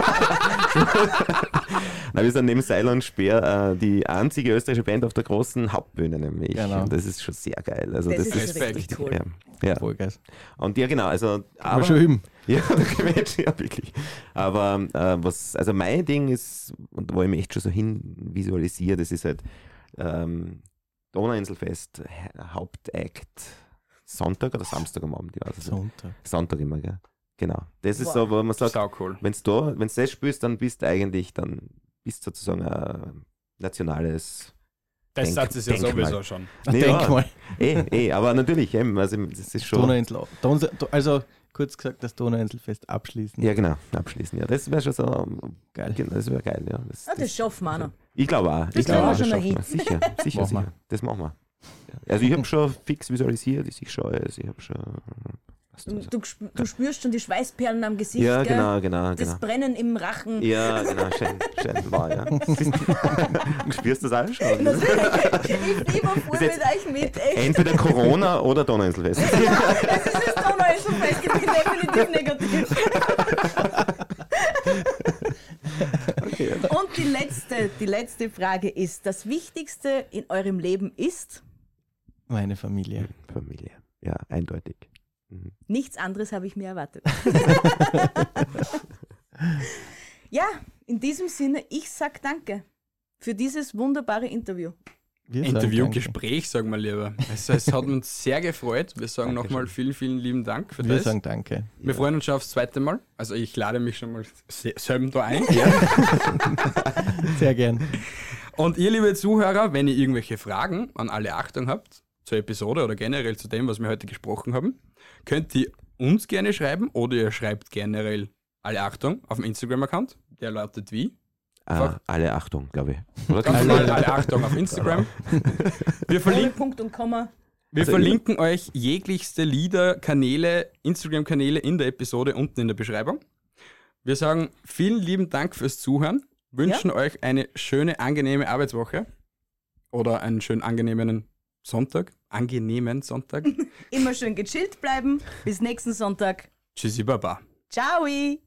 Nein, wir sind neben Seil und Speer äh, die einzige österreichische Band auf der großen Hauptbühne nämlich. Genau. Und das ist schon sehr geil. Also Das das, ist ist Respekt. richtig cool. Ja, ja. Vollgas. Und ja, genau, also Aber aber, schon üben. ja, da können wir jetzt schon, ja, wirklich. Aber äh, was, also mein Ding ist, und wo ich mich echt schon so hin visualisiere, das ist halt ähm, Donauinselfest, Ha- Hauptakt, Sonntag oder Samstag am Abend, ja, also Sonntag. Sonntag immer, gell? Genau. Das ist Wow. so, wo man sagt, Sau cool. wenn du wenn's das spielst, dann bist du eigentlich, dann bist du sozusagen ein nationales Das Denk- sagt es ja Denkmal. sowieso schon. Ein Ja. Denkmal. eh, eh, aber natürlich, eben, also das ist schon. Donauinsel. Don- Also kurz gesagt, das Donauinselfest abschließen. Ja, genau, abschließen. Ja, das wäre schon so ähm, Geil. Genau, das wäre geil, ja. Das, Ah, das schaffen wir auch noch. Ich glaube auch. Das Ich glaube kriegen wir auch, das schon noch schaffen wir. Sicher, sicher, Machen wir. sicher. Das machen wir. Ja. Also ich habe schon fix visualisiert, ich schaue es, ich habe schon... passt also. Du, sp- du spürst schon die Schweißperlen am Gesicht, Ja, gell? genau, genau, Das genau. Brennen im Rachen. Ja, genau, schön, schön war, ja. Du spürst das auch schon. Ne? Ich fieber voll Ist mit jetzt- euch mit, echt. Entweder Corona oder Donauinselfest. Das ist das Donauinselfest, ich bin definitiv negativ. Und die letzte, die letzte Frage ist, das Wichtigste in eurem Leben ist, Meine Familie. Familie, ja, eindeutig. Mhm. nichts anderes habe ich mir erwartet. Ja, in diesem Sinne, ich sag danke für dieses wunderbare Interview. Wir sagen Interview, danke. Gespräch, sagen wir lieber. Also, es hat uns sehr gefreut. Wir sagen Dankeschön. nochmal vielen, vielen lieben Dank für Wir das. sagen danke. Wir freuen uns schon aufs zweite Mal. Also ich lade mich schon mal se- selber da ein. Sehr gern. Und ihr, liebe Zuhörer, wenn ihr irgendwelche Fragen an alle Achtung habt, zur Episode oder generell zu dem, was wir heute gesprochen haben, könnt ihr uns gerne schreiben oder ihr schreibt generell alle Achtung auf dem Instagram-Account. Der lautet wie? Ah, alle Achtung, glaube ich. Oder? Ganz normal alle Achtung auf Instagram. Wir Ohne verlinken, Punkt und Komma. wir Also verlinken euch jeglichste Lieder, Kanäle, Instagram-Kanäle in der Episode unten in der Beschreibung. Wir sagen vielen lieben Dank fürs Zuhören, wünschen euch eine schöne, angenehme Arbeitswoche oder einen schönen, angenehmen Sonntag. Angenehmen Sonntag. Immer schön gechillt bleiben. Bis nächsten Sonntag. Tschüssi, Baba. Ciao!